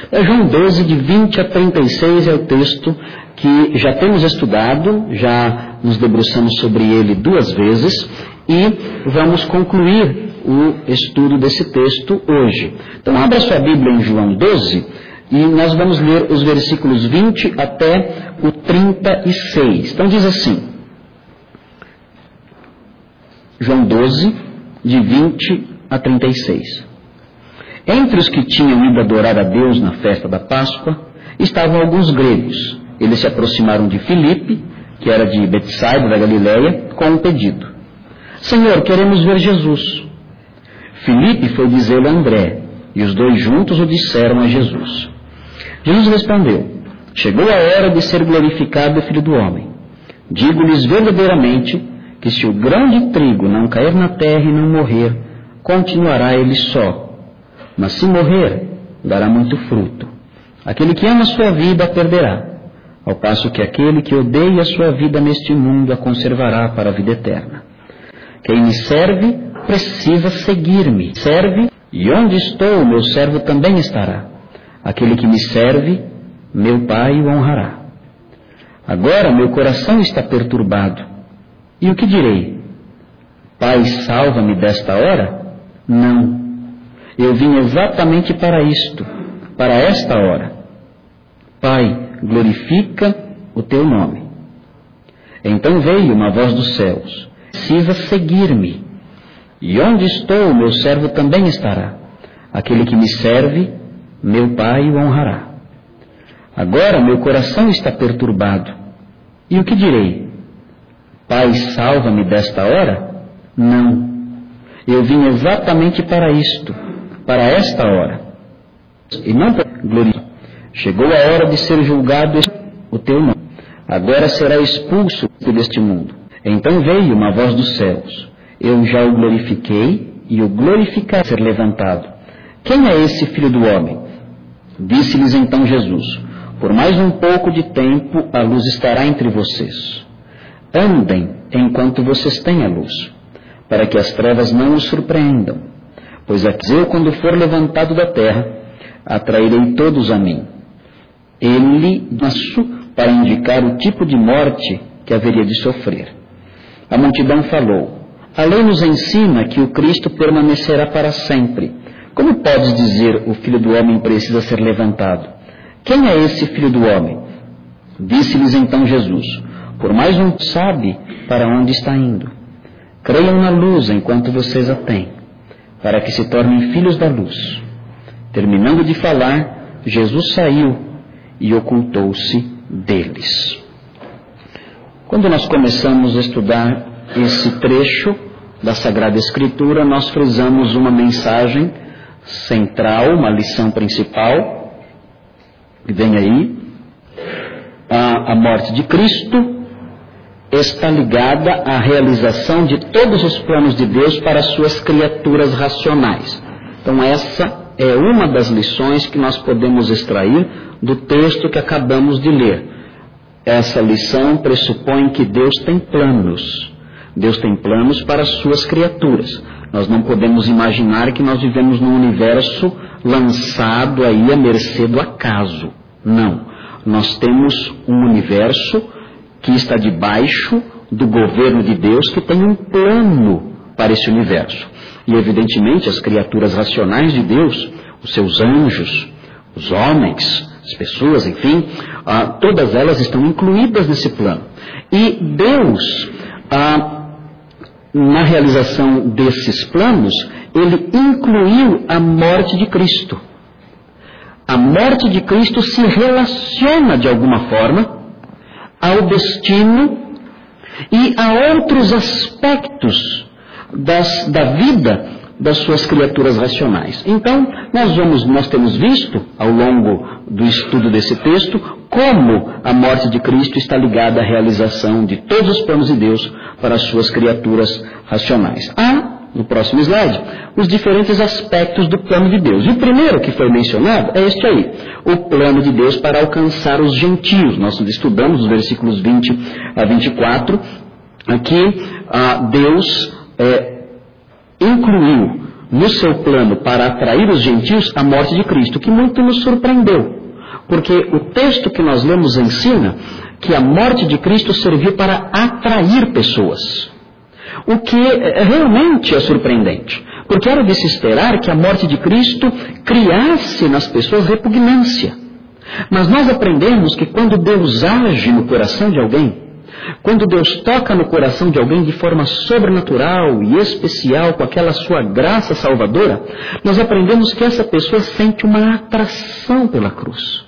João 12, de 20 a 36, é o texto que já temos estudado, já nos debruçamos sobre ele 2 vezes e vamos concluir o estudo desse texto hoje. Então, abra sua Bíblia em João 12 e nós vamos ler os versículos 20 até o 36. Então, diz assim, João 12, de 20 a 36. Entre os que tinham ido adorar a Deus na festa da Páscoa, estavam alguns gregos. Eles se aproximaram de Filipe, que era de Betsaida, da Galileia, com um pedido. Senhor, queremos ver Jesus. Filipe foi dizê-lo a André, e os dois juntos o disseram a Jesus. Jesus respondeu, chegou a hora de ser glorificado o Filho do Homem. Digo-lhes verdadeiramente que se o grão de trigo não cair na terra e não morrer, continuará ele só. Mas se morrer, dará muito fruto. Aquele que ama a sua vida a perderá, ao passo que aquele que odeia a sua vida neste mundo a conservará para a vida eterna. Quem me serve, precisa seguir-me. Serve, e onde estou, meu servo também estará. Aquele que me serve, meu Pai o honrará. Agora meu coração está perturbado. E o que direi? Pai, salva-me desta hora? Não. Eu vim exatamente para isto, para esta hora. Pai, glorifica o teu nome. Então veio uma voz dos céus. Precisa seguir-me. E onde estou, meu servo também estará. Aquele que me serve, meu Pai o honrará. Agora meu coração está perturbado. E o que direi? Pai, salva-me desta hora? Não. Eu vim exatamente para isto, para esta hora, e não para glorificar. Chegou a hora de ser julgado o teu nome. Agora será expulso deste mundo. Então veio uma voz dos céus. Eu já o glorifiquei e o glorificarei ser levantado. Quem é esse Filho do Homem? Disse-lhes então Jesus, por mais um pouco de tempo a luz estará entre vocês. Andem enquanto vocês têm a luz, para que as trevas não os surpreendam. Pois eu, quando for levantado da terra, atrairei todos a mim. Ele nasceu para indicar o tipo de morte que haveria de sofrer. A multidão falou, a lei nos ensina que o Cristo permanecerá para sempre. Como podes dizer, o Filho do Homem precisa ser levantado? Quem é esse Filho do Homem? Disse-lhes então Jesus, por mais um sabe para onde está indo. Creiam na luz enquanto vocês a têm, para que se tornem filhos da luz. Terminando de falar, Jesus saiu e ocultou-se deles. Quando nós começamos a estudar esse trecho da Sagrada Escritura, nós frisamos uma mensagem central, uma lição principal, que vem aí, a morte de Cristo está ligada à realização de todos os planos de Deus para as suas criaturas racionais. Então essa é uma das lições que nós podemos extrair do texto que acabamos de ler. Essa lição pressupõe que Deus tem planos. Deus tem planos para as suas criaturas. Nós não podemos imaginar que nós vivemos num universo lançado aí à mercê do acaso. Não. Nós temos um universo que está debaixo do governo de Deus, que tem um plano para esse universo. E, evidentemente, as criaturas racionais de Deus, os seus anjos, os homens, as pessoas, enfim, todas elas estão incluídas nesse plano. E Deus, na realização desses planos, Ele incluiu a morte de Cristo. A morte de Cristo se relaciona, de alguma forma, ao destino e a outros aspectos da vida das suas criaturas racionais. Então, nós temos visto, ao longo do estudo desse texto, como a morte de Cristo está ligada à realização de todos os planos de Deus para as suas criaturas racionais. No próximo slide, os diferentes aspectos do plano de Deus. E o primeiro que foi mencionado é este aí, o plano de Deus para alcançar os gentios. Nós estudamos os versículos 20 a 24, aqui Deus incluiu no seu plano para atrair os gentios a morte de Cristo, que muito nos surpreendeu, porque o texto que nós lemos ensina que a morte de Cristo serviu para atrair pessoas, o que realmente é surpreendente, porque era de se esperar que a morte de Cristo criasse nas pessoas repugnância. Mas nós aprendemos que quando Deus age no coração de alguém, quando Deus toca no coração de alguém de forma sobrenatural e especial, com aquela sua graça salvadora, nós aprendemos que essa pessoa sente uma atração pela cruz.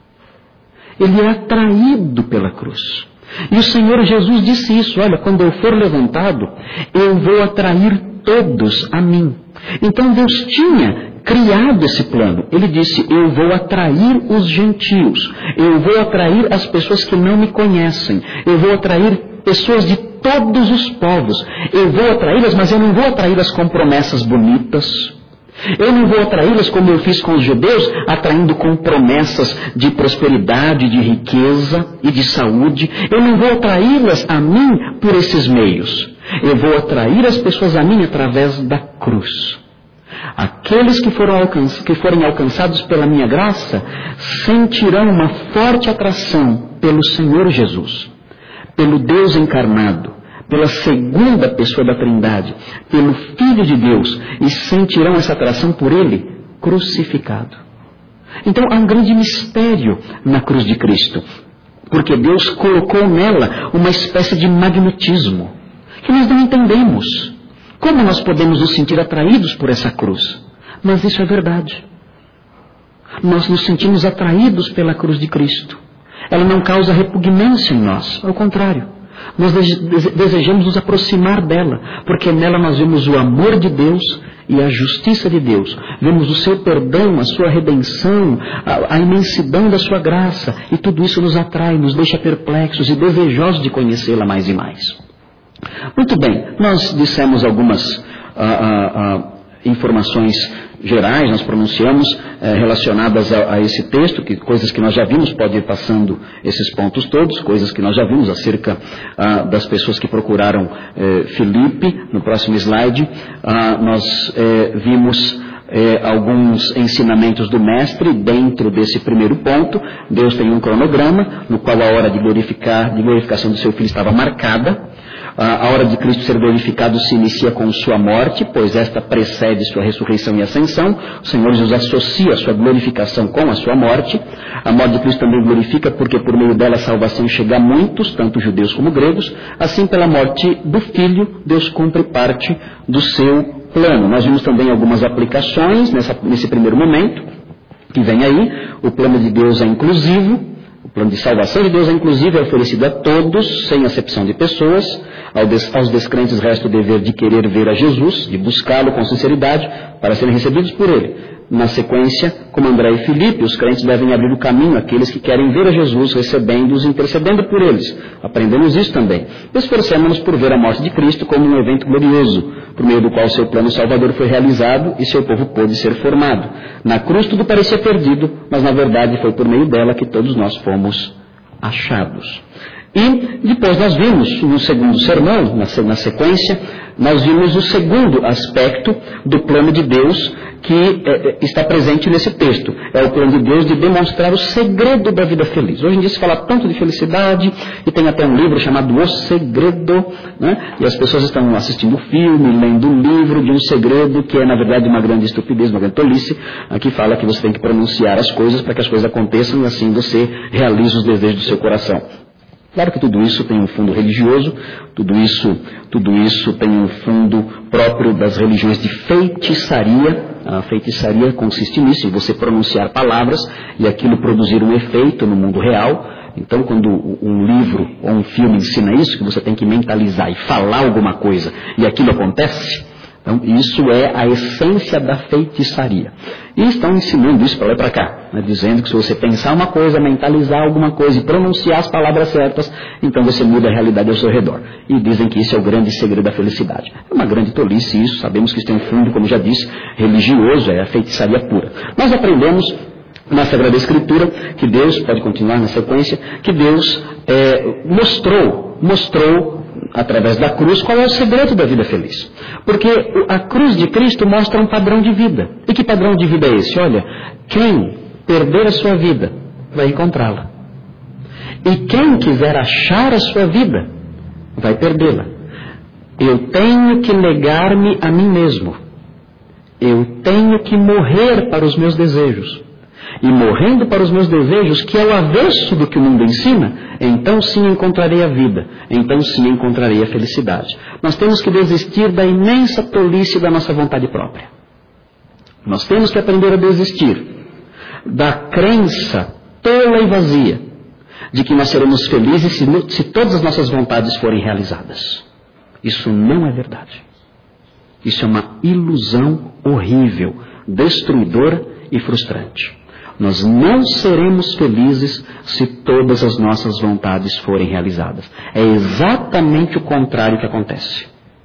Ele é atraído pela cruz. E o Senhor Jesus disse isso: olha, quando eu for levantado, eu vou atrair todos a mim. Então Deus tinha criado esse plano. Ele disse: eu vou atrair os gentios, eu vou atrair as pessoas que não me conhecem, eu vou atrair pessoas de todos os povos, eu vou atraí-las, mas eu não vou atraí-las com promessas bonitas. Eu não vou atraí-las como eu fiz com os judeus, atraindo com promessas de prosperidade, de riqueza e de saúde. Eu não vou atraí-las a mim por esses meios. Eu vou atrair as pessoas a mim através da cruz. Aqueles que forem alcançados pela minha graça sentirão uma forte atração pelo Senhor Jesus, pelo Deus encarnado, pela segunda pessoa da Trindade, pelo Filho de Deus, e sentirão essa atração por Ele crucificado. Então há um grande mistério na cruz de Cristo, porque Deus colocou nela uma espécie de magnetismo, que nós não entendemos. Como nós podemos nos sentir atraídos por essa cruz? Mas isso é verdade. Nós nos sentimos atraídos pela cruz de Cristo. Ela não causa repugnância em nós, ao contrário. Nós desejamos nos aproximar dela, porque nela nós vemos o amor de Deus e a justiça de Deus. Vemos o seu perdão, a sua redenção, a imensidão da sua graça. E tudo isso nos atrai, nos deixa perplexos e desejosos de conhecê-la mais e mais. Muito bem, nós dissemos algumas informações gerais, nós pronunciamos relacionadas a esse texto, que coisas que nós já vimos, pode ir passando esses pontos todos, coisas que nós já vimos acerca das pessoas que procuraram Filipe. No próximo slide, nós vimos alguns ensinamentos do mestre dentro desse primeiro ponto. Deus tem um cronograma no qual a hora de glorificação do seu filho estava marcada. A hora de Cristo ser glorificado se inicia com sua morte, pois esta precede sua ressurreição e ascensão. O Senhor Jesus associa a sua glorificação com a sua morte. A morte de Cristo também glorifica porque por meio dela a salvação chega a muitos, tanto judeus como gregos. Assim, pela morte do Filho, Deus cumpre parte do seu plano. Nós vimos também algumas aplicações nesse primeiro momento, que vem aí. O plano de Deus é inclusivo. O plano de salvação de Deus é inclusivo, é oferecido a todos, sem acepção de pessoas. Aos descrentes resta o dever de querer ver a Jesus, de buscá-lo com sinceridade, para serem recebidos por Ele. Na sequência, como André e Filipe, os crentes devem abrir o caminho àqueles que querem ver a Jesus, recebendo-os e intercedendo por eles. Aprendemos isso também. Esforcemos-nos por ver a morte de Cristo como um evento glorioso, por meio do qual seu plano salvador foi realizado e seu povo pôde ser formado. Na cruz tudo parecia perdido, mas na verdade foi por meio dela que todos nós fomos achados. E depois nós vimos, no segundo sermão, na sequência, nós vimos o segundo aspecto do plano de Deus que está presente nesse texto. É o plano de Deus de demonstrar o segredo da vida feliz. Hoje em dia se fala tanto de felicidade, e tem até um livro chamado O Segredo, né? E as pessoas estão assistindo o filme, lendo o livro de um segredo que é na verdade uma grande estupidez, uma grande tolice. Aqui fala que você tem que pronunciar as coisas para que as coisas aconteçam e assim você realiza os desejos do seu coração. Claro que tudo isso tem um fundo religioso, tudo isso tem um fundo próprio das religiões de feitiçaria. A feitiçaria consiste nisso, em você pronunciar palavras e aquilo produzir um efeito no mundo real. Então, quando um livro ou um filme ensina isso, que você tem que mentalizar e falar alguma coisa e aquilo acontece, então isso é a essência da feitiçaria. E estão ensinando isso para lá e para cá, né, dizendo que se você pensar uma coisa, mentalizar alguma coisa e pronunciar as palavras certas, então você muda a realidade ao seu redor. E dizem que isso é o grande segredo da felicidade. É uma grande tolice isso, sabemos que isso tem um fundo, como já disse, religioso, é a feitiçaria pura. Nós aprendemos na Sagrada Escritura que Deus, pode continuar na sequência, que Deus mostrou através da cruz, qual é o segredo da vida feliz. Porque a cruz de Cristo mostra um padrão de vida. E que padrão de vida é esse? Olha, quem perder a sua vida vai encontrá-la. E quem quiser achar a sua vida vai perdê-la. Eu tenho que negar-me a mim mesmo. Eu tenho que morrer para os meus desejos. E morrendo para os meus desejos, que é o avesso do que o mundo ensina, então sim encontrarei a vida, então sim encontrarei a felicidade. Nós temos que desistir da imensa tolice da nossa vontade própria. Nós temos que aprender a desistir da crença tola e vazia de que nós seremos felizes se todas as nossas vontades forem realizadas. Isso não é verdade. Isso é uma ilusão horrível, destruidora e frustrante. Nós não seremos felizes se todas as nossas vontades forem realizadas. É exatamente o contrário que acontece.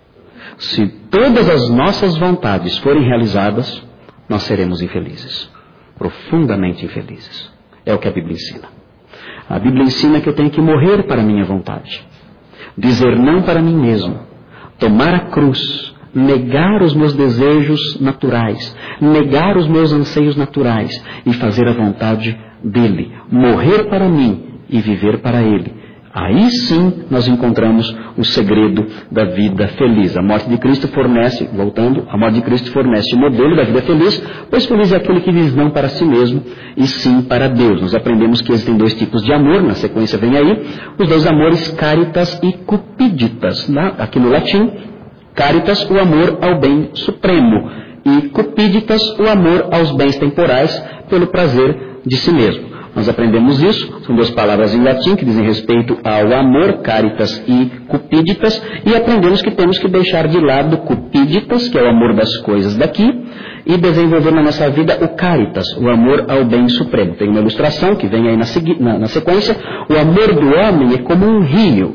Se todas as nossas vontades forem realizadas, nós seremos infelizes. Profundamente infelizes. É o que a Bíblia ensina. A Bíblia ensina que eu tenho que morrer para a minha vontade. Dizer não para mim mesmo. Tomar a cruz. Negar os meus desejos naturais, negar os meus anseios naturais e fazer a vontade dele, morrer para mim e viver para ele. Aí sim nós encontramos o segredo da vida feliz. A morte de Cristo fornece, voltando, a morte de Cristo fornece o modelo da vida feliz, pois feliz é aquele que diz não para si mesmo e sim para Deus. Nós aprendemos que existem dois tipos de amor, na sequência vem aí, os dois amores caritas e cupiditas, aqui no latim. Caritas, o amor ao bem supremo, e cupiditas, o amor aos bens temporais, pelo prazer de si mesmo. Nós aprendemos isso, são duas palavras em latim que dizem respeito ao amor, caritas e cupiditas, e aprendemos que temos que deixar de lado cupiditas, que é o amor das coisas daqui, e desenvolver na nossa vida o caritas, o amor ao bem supremo. Tem uma ilustração que vem aí na sequência. O amor do homem é como um rio.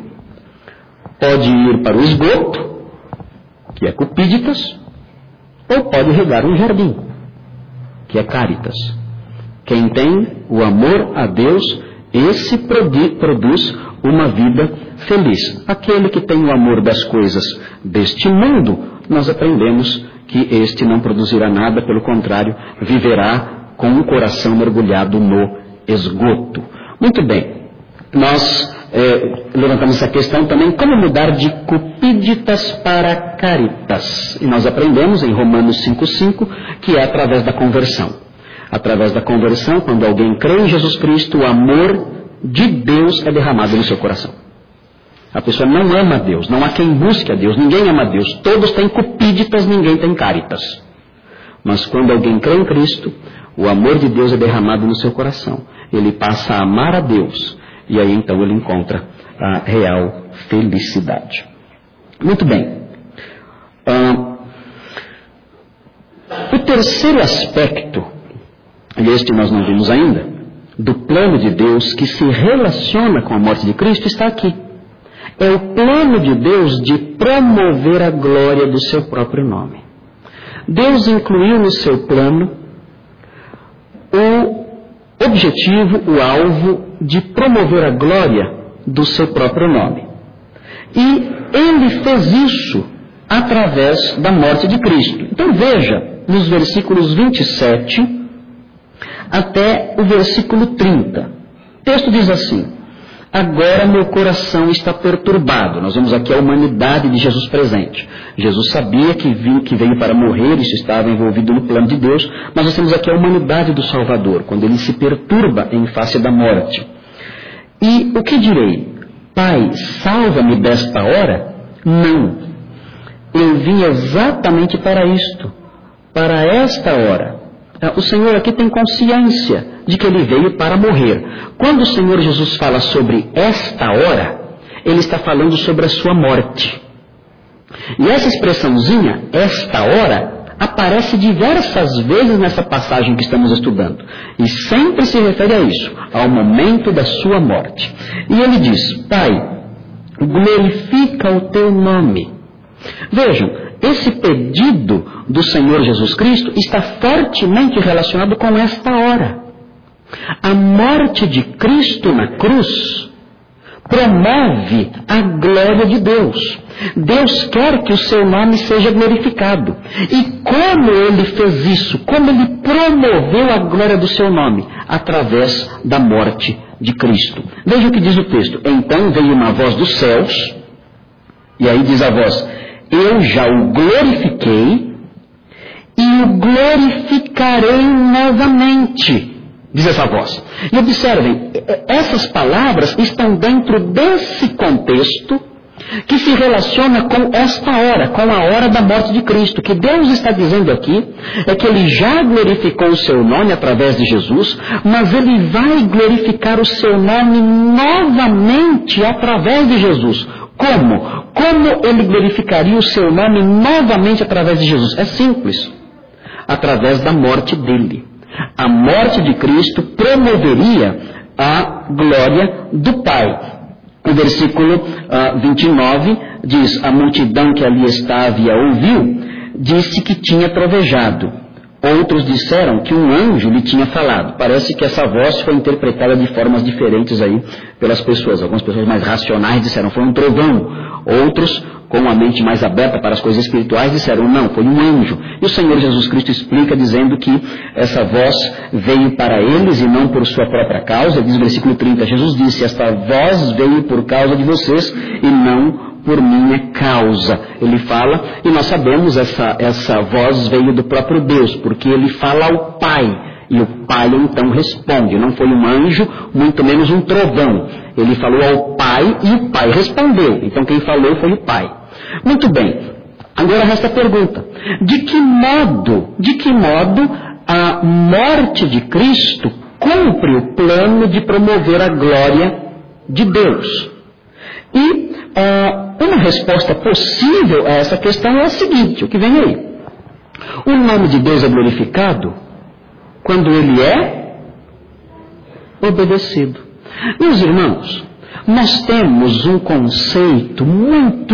Pode ir para o esgoto, que é cupiditas, ou pode regar um jardim, que é caritas. Quem tem o amor a Deus, esse produz uma vida feliz. Aquele que tem o amor das coisas deste mundo, nós aprendemos que este não produzirá nada, pelo contrário, viverá com o coração mergulhado no esgoto. Muito bem, nós levantamos essa questão também, como mudar de cupiditas para caritas. E nós aprendemos em Romanos 5,5 que é através da conversão. Através da conversão, quando alguém crê em Jesus Cristo, o amor de Deus é derramado no seu coração. A pessoa não ama a Deus, não há quem busque a Deus, ninguém ama a Deus. Todos têm cupiditas, ninguém tem caritas. Mas quando alguém crê em Cristo, o amor de Deus é derramado no seu coração. Ele passa a amar a Deus. E aí então ele encontra a real felicidade. Muito bem. O terceiro aspecto, e este nós não vimos ainda, do plano de Deus que se relaciona com a morte de Cristo está aqui. É o plano de Deus de promover a glória do seu próprio nome. Deus incluiu no seu plano o objetivo, o alvo de promover a glória do seu próprio nome. E ele fez isso através da morte de Cristo. Então veja, nos versículos 27 até o versículo 30. O texto diz assim: agora meu coração está perturbado. Nós vemos aqui a humanidade de Jesus presente. Jesus sabia que veio para morrer, isso estava envolvido no plano de Deus, mas nós temos aqui a humanidade do Salvador, quando ele se perturba em face da morte. E o que direi? Pai, salva-me desta hora? Não. Eu vim exatamente para isto, para esta hora. O Senhor aqui tem consciência de que ele veio para morrer. Quando o Senhor Jesus fala sobre esta hora, ele está falando sobre a sua morte. E essa expressãozinha, esta hora, aparece diversas vezes nessa passagem que estamos estudando. E sempre se refere a isso, ao momento da sua morte. E ele diz: Pai, glorifica o teu nome. Vejam, esse pedido do Senhor Jesus Cristo está fortemente relacionado com esta hora. A morte de Cristo na cruz promove a glória de Deus. Deus quer que o seu nome seja glorificado. E como ele fez isso? Como ele promoveu a glória do seu nome? Através da morte de Cristo. Veja o que diz o texto. Então veio uma voz dos céus, e aí diz a voz: eu já o glorifiquei e o glorificarei novamente. Diz essa voz. E observem, essas palavras estão dentro desse contexto que se relaciona com esta hora, com a hora da morte de Cristo. O que Deus está dizendo aqui é que Ele já glorificou o seu nome através de Jesus, mas Ele vai glorificar o seu nome novamente através de Jesus. Como? Como Ele glorificaria o seu nome novamente através de Jesus? É simples. Através da morte dele. A morte de Cristo promoveria a glória do Pai. O versículo 29 diz: a multidão que ali estava e a ouviu, disse que tinha trovejado. Outros disseram que um anjo lhe tinha falado. Parece que essa voz foi interpretada de formas diferentes aí pelas pessoas. Algumas pessoas mais racionais disseram foi um trovão. Outros, com a mente mais aberta para as coisas espirituais, disseram não, foi um anjo. E o Senhor Jesus Cristo explica dizendo que essa voz veio para eles e não por sua própria causa. Diz o versículo 30, Jesus disse: esta voz veio por causa de vocês e não por minha causa. Ele fala, e nós sabemos, essa voz veio do próprio Deus, porque ele fala ao Pai. E o Pai então responde. Não foi um anjo, muito menos um trovão. Ele falou ao Pai e o Pai respondeu. Então quem falou foi o Pai. Muito bem. Agora resta a pergunta. De que modo a morte de Cristo cumpre o plano de promover a glória de Deus? E uma resposta possível a essa questão é a seguinte, o que vem aí. O nome de Deus é glorificado quando ele é obedecido. Meus irmãos, nós temos um conceito muito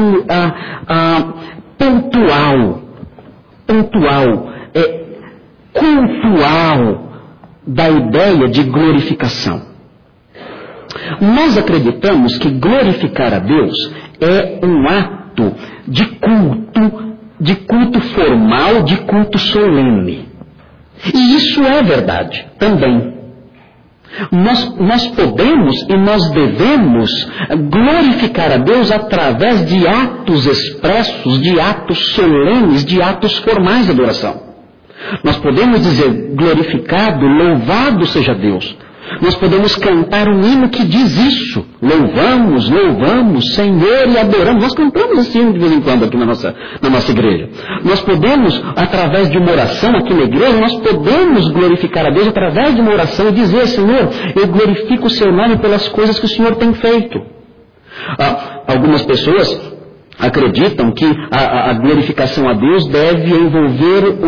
cultural da ideia de glorificação. Nós acreditamos que glorificar a Deus é um ato de culto formal, de culto solene. E isso é verdade também. Nós podemos e nós devemos glorificar a Deus através de atos expressos, de atos solenes, de atos formais de adoração. Nós podemos dizer glorificado, louvado seja Deus. Nós podemos cantar um hino que diz isso. Louvamos, louvamos, Senhor, e adoramos. Nós cantamos esse hino de vez em quando aqui na nossa igreja. Nós podemos, através de uma oração aqui na igreja, nós podemos glorificar a Deus através de uma oração e dizer: Senhor, eu glorifico o seu nome pelas coisas que o Senhor tem feito. Algumas pessoas acreditam que a glorificação a Deus deve envolver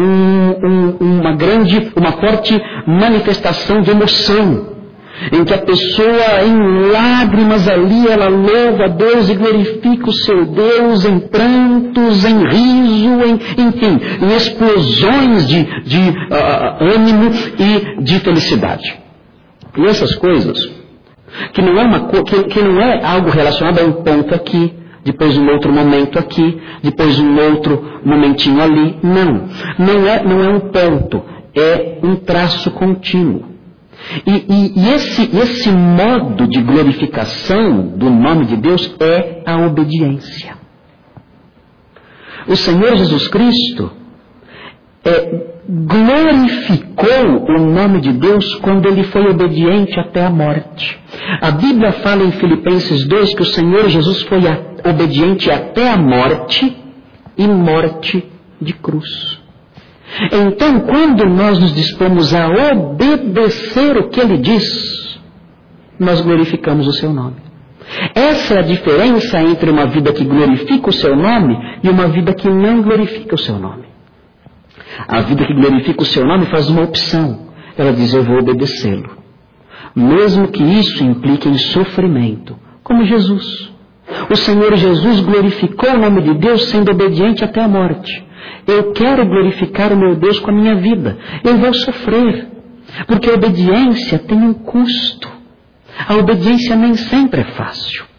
uma forte manifestação de emoção, em que a pessoa em lágrimas ali, ela louva a Deus e glorifica o seu Deus em prantos, em riso, enfim, em explosões de ânimo e de felicidade. E essas coisas, que não é algo relacionado a um ponto aqui, depois um outro momento aqui, depois um outro momentinho ali. Não é um ponto, é um traço contínuo. E esse modo de glorificação do nome de Deus é a obediência. O Senhor Jesus Cristo glorificou o nome de Deus quando ele foi obediente até a morte. A Bíblia fala em Filipenses 2 que o Senhor Jesus foi obediente até a morte e morte de cruz. Então, quando nós nos dispomos a obedecer o que ele diz, nós glorificamos o seu nome. Essa é a diferença entre uma vida que glorifica o seu nome e uma vida que não glorifica o seu nome. A vida que glorifica o seu nome faz uma opção. Ela diz: eu vou obedecê-lo, mesmo que isso implique em sofrimento, como Jesus. O Senhor Jesus glorificou o nome de Deus sendo obediente até a morte. Eu quero glorificar o meu Deus com a minha vida. Eu vou sofrer, porque a obediência tem um custo. A obediência nem sempre é fácil.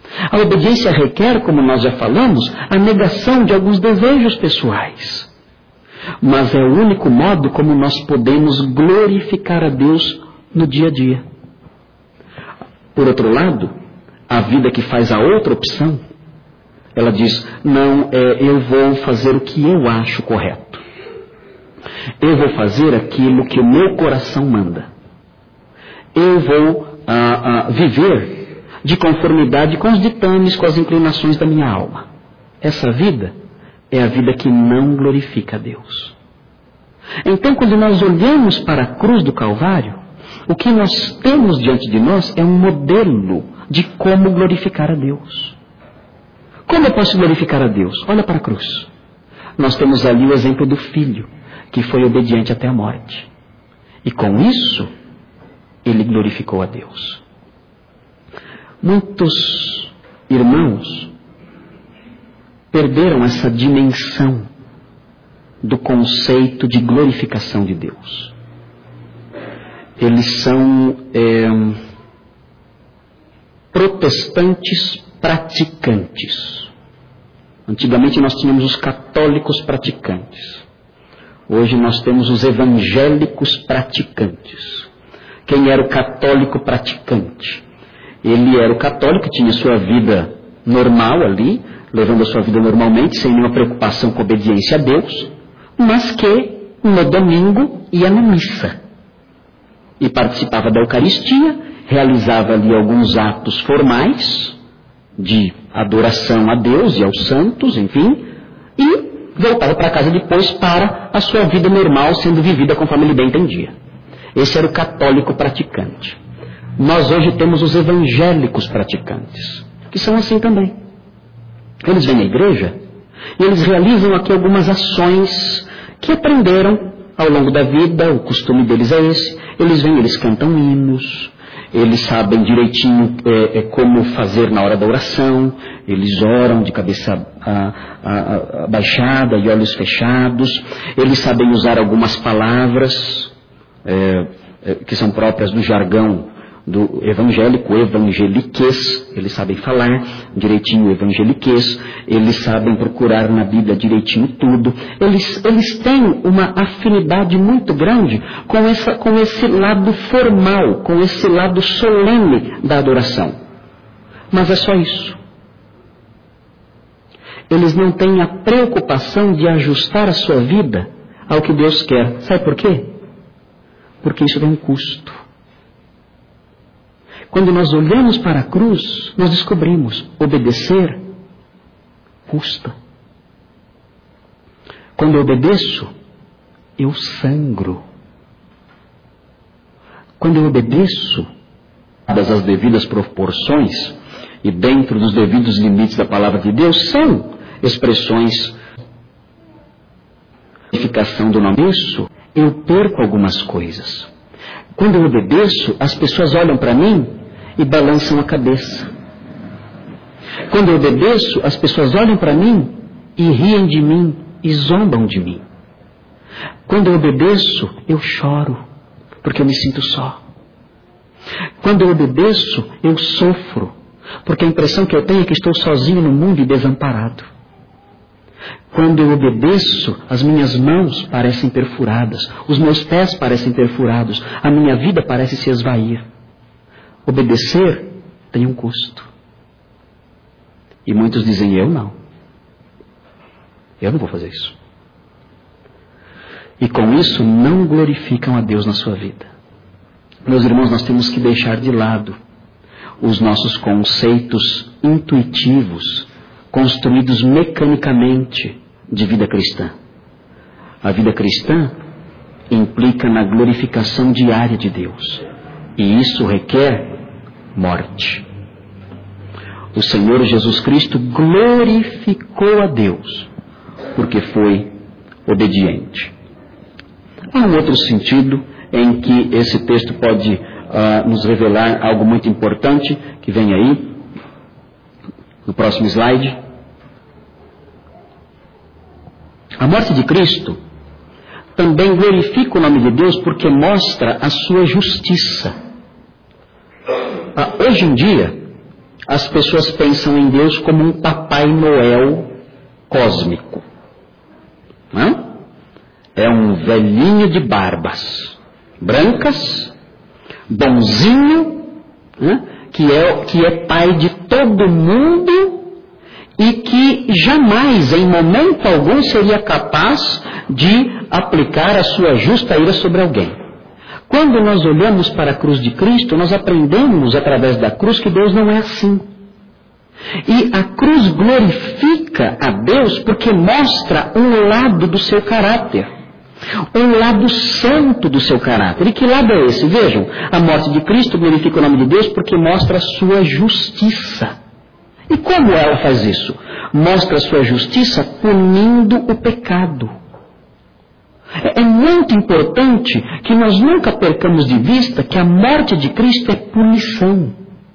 A obediência requer, como nós já falamos, a negação de alguns desejos pessoais. Mas é o único modo como nós podemos glorificar a Deus no dia a dia. Por outro lado, a vida que faz a outra opção, ela diz, não, eu vou fazer o que eu acho correto. Eu vou fazer aquilo que o meu coração manda. Eu vou viver de conformidade com os ditames, com as inclinações da minha alma. Essa vida é a vida que não glorifica a Deus. Então, quando nós olhamos para a cruz do Calvário, o que nós temos diante de nós é um modelo de como glorificar a Deus. Como eu posso glorificar a Deus? Olha para a cruz. Nós temos ali o exemplo do filho, que foi obediente até a morte. E com isso, ele glorificou a Deus. Muitos irmãos perderam essa dimensão do conceito de glorificação de Deus. Eles são protestantes praticantes. Antigamente nós tínhamos os católicos praticantes. Hoje nós temos os evangélicos praticantes. Quem era o católico praticante? Ele era o católico que tinha sua vida normal ali, levando a sua vida normalmente, sem nenhuma preocupação com obediência a Deus, mas que no domingo ia na missa. E participava da Eucaristia, realizava ali alguns atos formais de adoração a Deus e aos santos, enfim, e voltava para casa depois para a sua vida normal, sendo vivida conforme ele bem entendia. Esse era o católico praticante. Nós hoje temos os evangélicos praticantes, que são assim também. Eles vêm à igreja e eles realizam aqui algumas ações que aprenderam ao longo da vida, o costume deles é esse. Eles vêm, eles cantam hinos, eles sabem direitinho como fazer na hora da oração, eles oram de cabeça abaixada e olhos fechados, eles sabem usar algumas palavras que são próprias do jargão do evangélico, evangeliquez, eles sabem falar direitinho o evangeliquez, eles sabem procurar na Bíblia direitinho tudo, eles têm uma afinidade muito grande com esse lado formal, com esse lado solene da adoração. Mas é só isso. Eles não têm a preocupação de ajustar a sua vida ao que Deus quer. Sabe por quê? Porque isso tem um custo. Quando nós olhamos para a cruz, nós descobrimos, obedecer custa. Quando eu obedeço, eu sangro. Quando eu obedeço, dadas as devidas proporções e dentro dos devidos limites da palavra de Deus, são expressões de edificação do nome. Isso, eu perco algumas coisas. Quando eu obedeço, as pessoas olham para mim e balançam a cabeça. Quando eu obedeço, as pessoas olham para mim e riem de mim e zombam de mim. Quando eu obedeço, eu choro, porque eu me sinto só. Quando eu obedeço, eu sofro, porque a impressão que eu tenho é que estou sozinho no mundo e desamparado. Quando eu obedeço, as minhas mãos parecem perfuradas, os meus pés parecem perfurados, a minha vida parece se esvair. Obedecer tem um custo. E muitos dizem, eu não vou fazer isso. E com isso não glorificam a Deus na sua vida. Meus irmãos, nós temos que deixar de lado os nossos conceitos intuitivos, construídos mecanicamente de vida cristã. A vida cristã implica na glorificação diária de Deus. E isso requer morte. O Senhor Jesus Cristo glorificou a Deus porque foi obediente. Há um outro sentido em que esse texto pode nos revelar algo muito importante, que vem aí, no próximo slide. A morte de Cristo também glorifica o nome de Deus porque mostra a sua justiça. Hoje em dia, as pessoas pensam em Deus como um Papai Noel cósmico. Não? É um velhinho de barbas brancas, bonzinho, né? que é pai de todo mundo e que jamais, em momento algum, seria capaz de aplicar a sua justa ira sobre alguém. Quando nós olhamos para a cruz de Cristo, nós aprendemos através da cruz que Deus não é assim. E a cruz glorifica a Deus porque mostra um lado do seu caráter, um lado santo do seu caráter. E que lado é esse? Vejam, a morte de Cristo glorifica o nome de Deus porque mostra a sua justiça. E como ela faz isso? Mostra a sua justiça punindo o pecado. É muito importante que nós nunca percamos de vista que a morte de Cristo é punição.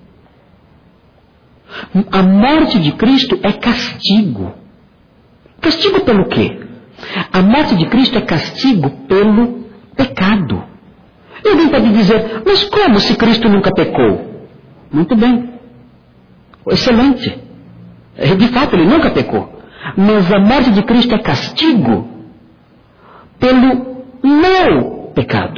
A morte de Cristo é castigo. Castigo pelo quê? A morte de Cristo é castigo pelo pecado. E alguém pode dizer, mas como se Cristo nunca pecou? Muito bem. Excelente. De fato, ele nunca pecou. Mas a morte de Cristo é castigo pelo meu pecado.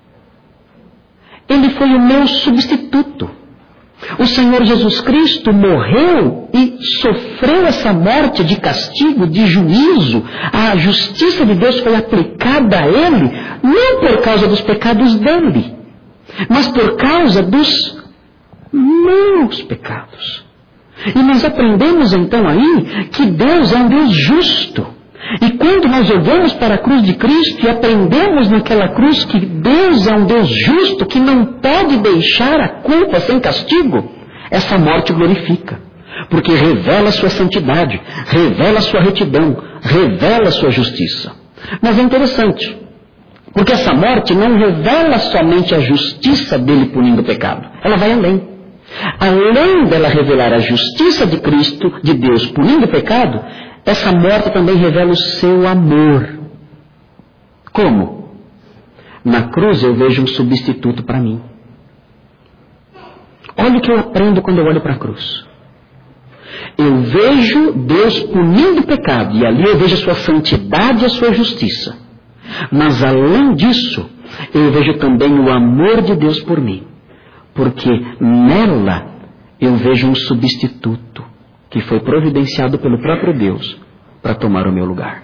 Ele foi o meu substituto. O Senhor Jesus Cristo morreu e sofreu essa morte de castigo, de juízo. A justiça de Deus foi aplicada a ele, não por causa dos pecados dele, mas por causa dos meus pecados. E nós aprendemos então aí que Deus é um Deus justo. E quando nós olhamos para a cruz de Cristo e aprendemos naquela cruz que Deus é um Deus justo, que não pode deixar a culpa sem castigo, essa morte glorifica. Porque revela a sua santidade, revela a sua retidão, revela a sua justiça. Mas é interessante, porque essa morte não revela somente a justiça dele punindo o pecado. Ela vai além. Além dela revelar a justiça de Cristo, de Deus punindo o pecado, essa morte também revela o seu amor. Como? Na cruz eu vejo um substituto para mim. Olha o que eu aprendo quando eu olho para a cruz. Eu vejo Deus punindo o pecado, e ali eu vejo a sua santidade e a sua justiça. Mas além disso, eu vejo também o amor de Deus por mim. Porque nela eu vejo um substituto que foi providenciado pelo próprio Deus para tomar o meu lugar.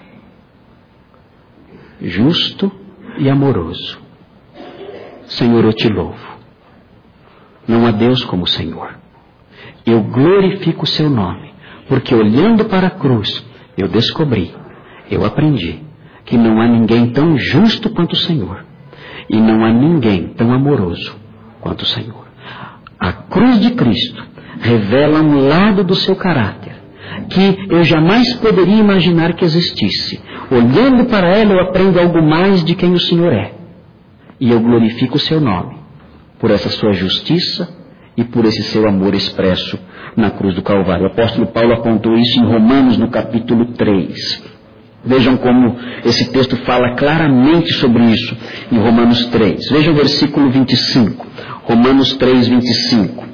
Justo e amoroso. Senhor, eu te louvo. Não há Deus como o Senhor. Eu glorifico o seu nome, porque olhando para a cruz, eu descobri, eu aprendi, que não há ninguém tão justo quanto o Senhor, e não há ninguém tão amoroso quanto o Senhor. A cruz de Cristo revela um lado do seu caráter que eu jamais poderia imaginar que existisse. Olhando para ela, eu aprendo algo mais de quem o Senhor é. E eu glorifico o seu nome por essa sua justiça e por esse seu amor expresso na cruz do Calvário. O apóstolo Paulo apontou isso em Romanos, no capítulo 3. Vejam como esse texto fala claramente sobre isso em Romanos 3. Vejam o versículo 25. Romanos 3, 25.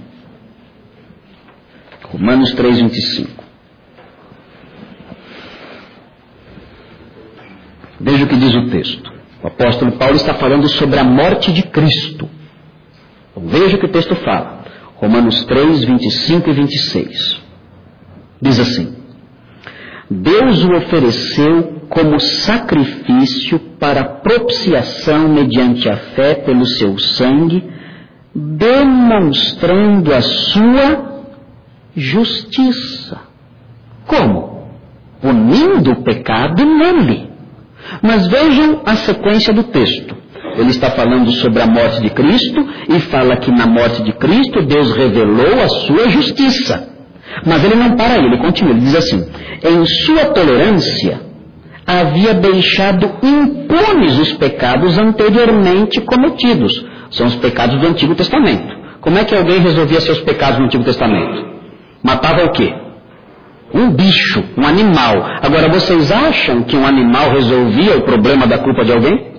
Romanos 3, 25. Veja o que diz o texto. O apóstolo Paulo está falando sobre a morte de Cristo. Então, veja o que o texto fala. Romanos 3, 25 e 26. Diz assim: Deus o ofereceu como sacrifício para propiciação mediante a fé pelo seu sangue, demonstrando a sua justiça. Como? Punindo o pecado nele. Mas vejam a sequência do texto. Ele está falando sobre a morte de Cristo e fala que na morte de Cristo Deus revelou a sua justiça. Mas ele não para aí, ele continua, ele diz assim: em sua tolerância havia deixado impunes os pecados anteriormente cometidos. São os pecados do Antigo Testamento. Como é que alguém resolvia seus pecados no Antigo Testamento? Matava o quê? Um bicho, um animal. Agora, vocês acham que um animal resolvia o problema da culpa de alguém?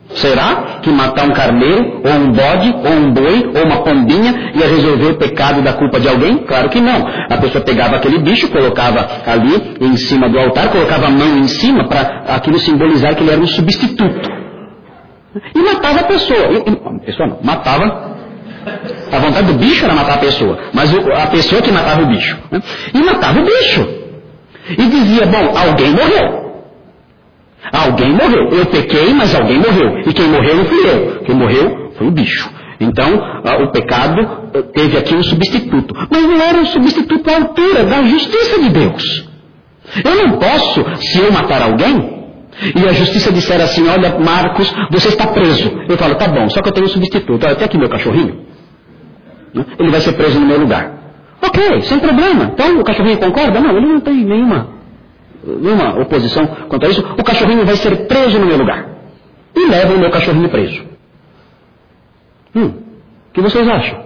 Será que matar um carneiro, ou um bode, ou um boi, ou uma pombinha ia resolver o pecado da culpa de alguém? Claro que não. A pessoa pegava aquele bicho, colocava ali em cima do altar, colocava a mão em cima para aquilo simbolizar que ele era um substituto. E matava a pessoa. A pessoa não, matava. A vontade do bicho era matar a pessoa, mas a pessoa que matava o bicho. Né? E matava o bicho. E dizia, bom, alguém morreu. Alguém morreu. Eu pequei, mas alguém morreu. E quem morreu não fui eu. Quem morreu foi o bicho. Então, o pecado teve aqui um substituto. Mas não era um substituto à altura da justiça de Deus. Eu não posso, se eu matar alguém, e a justiça disser assim, olha, Marcos, você está preso. Eu falo, tá bom, só que eu tenho um substituto. Olha, até aqui meu cachorrinho. Ele vai ser preso no meu lugar. Ok, sem problema. Então, o cachorrinho concorda? Não, ele não tem nenhuma oposição quanto a isso. O cachorrinho vai ser preso no meu lugar. E leva o meu cachorrinho preso. O que vocês acham?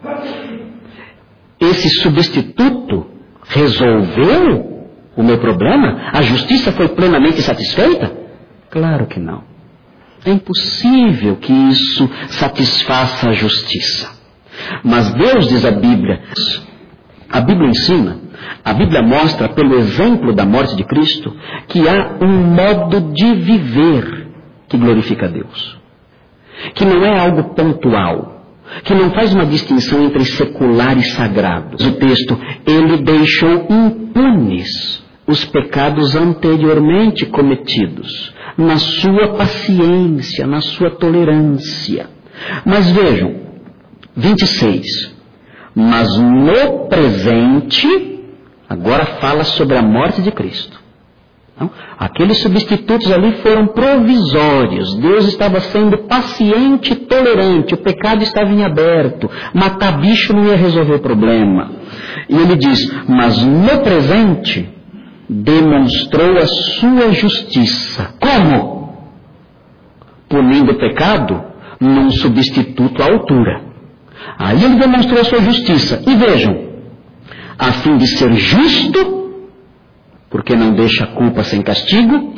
Esse substituto resolveu o meu problema? A justiça foi plenamente satisfeita? Claro que não. É impossível que isso satisfaça a justiça. Mas Deus, diz a Bíblia ensina, a Bíblia mostra pelo exemplo da morte de Cristo que há um modo de viver que glorifica a Deus. Que não é algo pontual, que não faz uma distinção entre secular e sagrado. O texto, ele deixou impunes os pecados anteriormente cometidos, na sua paciência, na sua tolerância. Mas vejam, 26. Mas no presente, agora fala sobre a morte de Cristo. Então, aqueles substitutos ali foram provisórios. Deus estava sendo paciente e tolerante. O pecado estava em aberto. Matar bicho não ia resolver o problema. E ele diz, mas no presente demonstrou a sua justiça. Como? Punindo o pecado num substituto à altura. Aí ele demonstrou a sua justiça. E vejam, a fim de ser justo, porque não deixa a culpa sem castigo,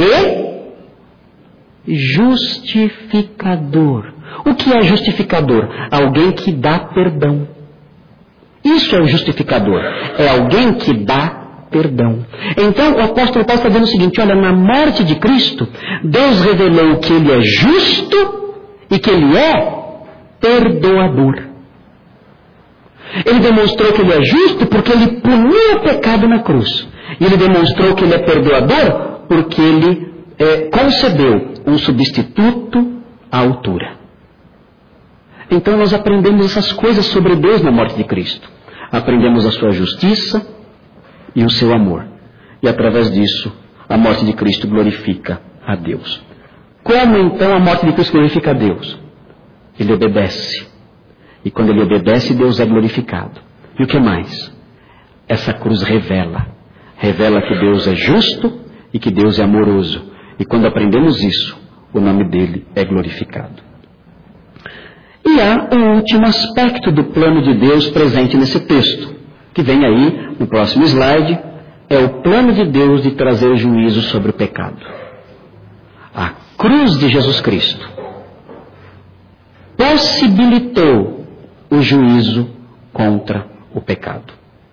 e justificador. O que é justificador? Alguém que dá perdão. Isso é o justificador. É alguém que dá perdão. Então o apóstolo Paulo está dizendo o seguinte, olha, na morte de Cristo, Deus revelou que Ele é justo e que Ele é perdoador. Ele demonstrou que Ele é justo porque Ele puniu o pecado na cruz. E Ele demonstrou que Ele é perdoador porque Ele concedeu um substituto à altura. Então nós aprendemos essas coisas sobre Deus na morte de Cristo. Aprendemos a sua justiça e o seu amor. E através disso, a morte de Cristo glorifica a Deus. Como então a morte de Cristo glorifica a Deus? Ele obedece. E quando ele obedece, Deus é glorificado. E o que mais? Essa cruz revela que Deus é justo e que Deus é amoroso. E quando aprendemos isso, o nome dele é glorificado. E há um último aspecto do plano de Deus presente nesse texto, que vem aí no próximo slide, é o plano de Deus de trazer juízo sobre o pecado. A cruz de Jesus Cristo possibilitou o juízo contra o pecado.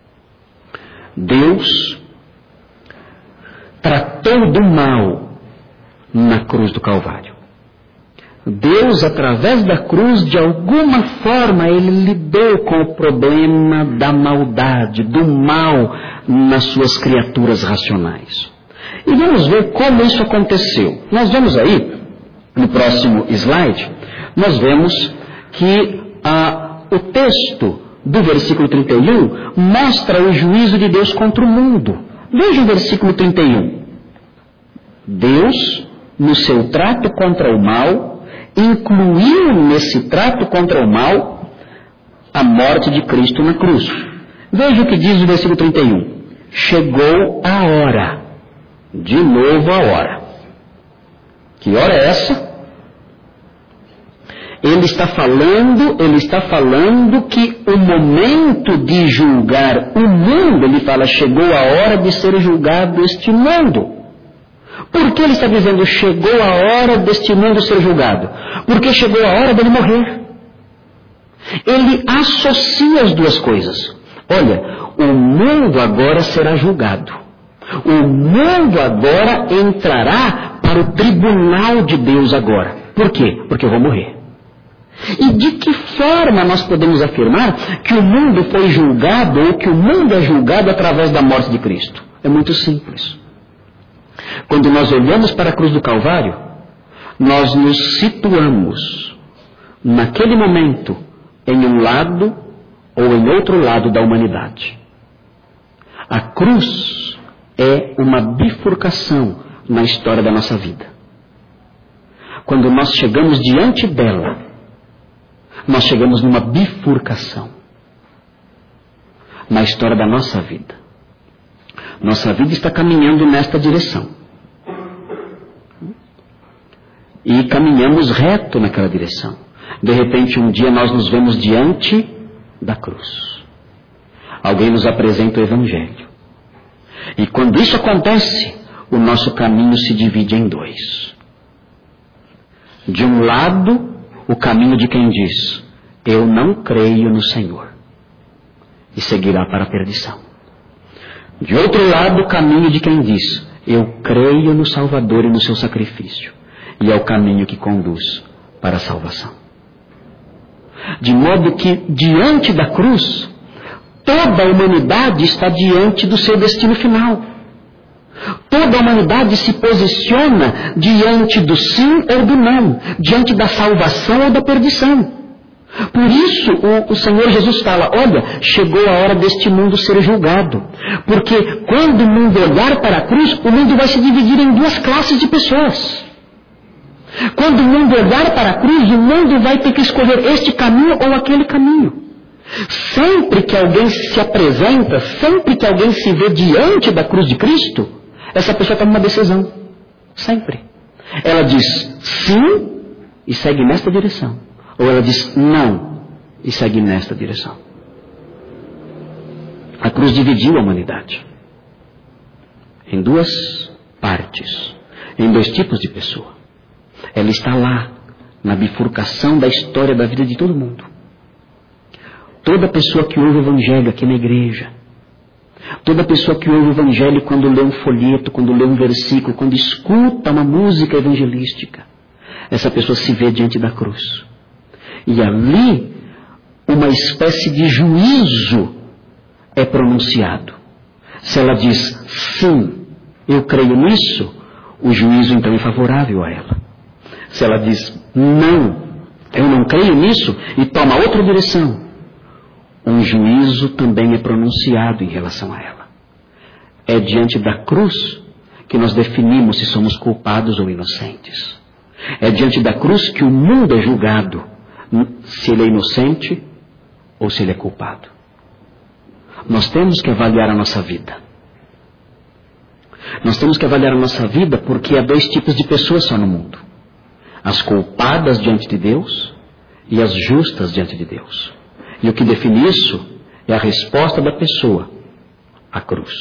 Deus tratou do mal na cruz do Calvário. Deus, através da cruz, de alguma forma, Ele lidou com o problema da maldade, do mal nas suas criaturas racionais. E vamos ver como isso aconteceu. Nós vemos aí, no próximo slide, nós vemos que o texto do versículo 31 mostra o juízo de Deus contra o mundo. Veja o versículo 31. Deus, no seu trato contra o mal, incluiu nesse trato contra o mal a morte de Cristo na cruz. Veja o que diz o versículo 31. Chegou a hora. De novo a hora. Que hora é essa? Ele está falando que o momento de julgar o mundo, ele fala, chegou a hora de ser julgado este mundo. Por que ele está dizendo, chegou a hora deste mundo ser julgado? Porque chegou a hora dele morrer. Ele associa as duas coisas. Olha, o mundo agora será julgado. O mundo agora entrará para o tribunal de Deus agora. Por quê? Porque eu vou morrer. E de que forma nós podemos afirmar que o mundo foi julgado ou que o mundo é julgado através da morte de Cristo? É muito simples. Quando nós olhamos para a cruz do Calvário, nós nos situamos naquele momento em um lado ou em outro lado da humanidade. A cruz é uma bifurcação na história da nossa vida. Quando nós chegamos diante dela, nós chegamos numa bifurcação na história da nossa vida. Nossa vida está caminhando nesta direção. E caminhamos reto naquela direção. De repente, um dia nós nos vemos diante da cruz. Alguém nos apresenta o Evangelho. E quando isso acontece, o nosso caminho se divide em dois. De um lado, o caminho de quem diz, eu não creio no Senhor, e seguirá para a perdição. De outro lado, o caminho de quem diz, eu creio no Salvador e no seu sacrifício, e é o caminho que conduz para a salvação. De modo que, diante da cruz, toda a humanidade está diante do seu destino final. Toda a humanidade se posiciona diante do sim ou do não, diante da salvação ou da perdição. Por isso o Senhor Jesus fala, olha, chegou a hora deste mundo ser julgado. Porque quando o mundo olhar para a cruz, o mundo vai se dividir em duas classes de pessoas. Quando o mundo olhar para a cruz, o mundo vai ter que escolher este caminho ou aquele caminho. Sempre que alguém se apresenta, sempre que alguém se vê diante da cruz de Cristo, essa pessoa toma uma decisão. Sempre. Ela diz sim e segue nesta direção. Ou ela diz não e segue nesta direção. A cruz dividiu a humanidade em duas partes, em dois tipos de pessoa. Ela está lá, na bifurcação da história da vida de todo mundo. Toda pessoa que ouve o Evangelho aqui na igreja, toda pessoa que ouve o Evangelho quando lê um folheto, quando lê um versículo, quando escuta uma música evangelística, essa pessoa se vê diante da cruz. E ali, uma espécie de juízo é pronunciado. Se ela diz, sim, eu creio nisso, o juízo então é favorável a ela. Se ela diz, não, eu não creio nisso, e toma outra direção, um juízo também é pronunciado em relação a ela. É diante da cruz que nós definimos se somos culpados ou inocentes. É diante da cruz que o mundo é julgado, se ele é inocente ou se ele é culpado. Nós temos que avaliar a nossa vida. Nós temos que avaliar a nossa vida porque há dois tipos de pessoas só no mundo. As culpadas diante de Deus e as justas diante de Deus. E o que define isso é a resposta da pessoa, a cruz.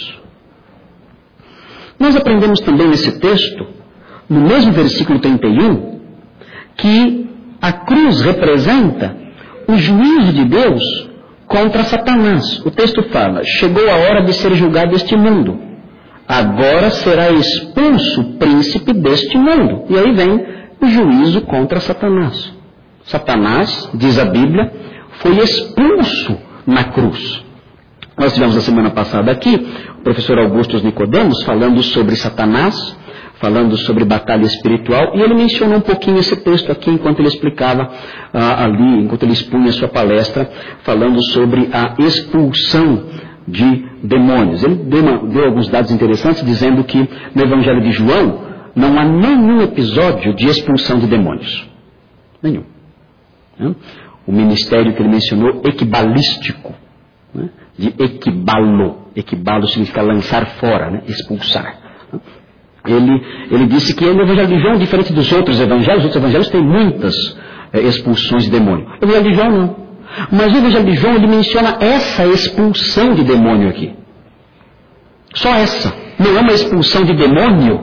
Nós aprendemos também nesse texto, no mesmo versículo 31, que a cruz representa o juízo de Deus contra Satanás. O texto fala, chegou a hora de ser julgado este mundo. Agora será expulso o príncipe deste mundo. E aí vem o juízo contra Satanás. Satanás, diz a Bíblia, foi expulso na cruz. Nós tivemos a semana passada aqui o professor Augustus Nicodemos falando sobre Satanás, falando sobre batalha espiritual, e ele mencionou um pouquinho esse texto aqui enquanto ele explicava ali, enquanto ele expunha a sua palestra, falando sobre a expulsão de demônios. Ele deu alguns dados interessantes, dizendo que no Evangelho de João não há nenhum episódio de expulsão de demônios. Nenhum. O ministério que ele mencionou, equibalístico, de equibalo. Equibalo significa lançar fora, expulsar. Ele disse que no Evangelho de João, diferente dos outros evangelhos têm muitas expulsões de demônio. O Evangelho de João não. Mas o Evangelho de João ele menciona essa expulsão de demônio aqui. Só essa. Não é uma expulsão de demônio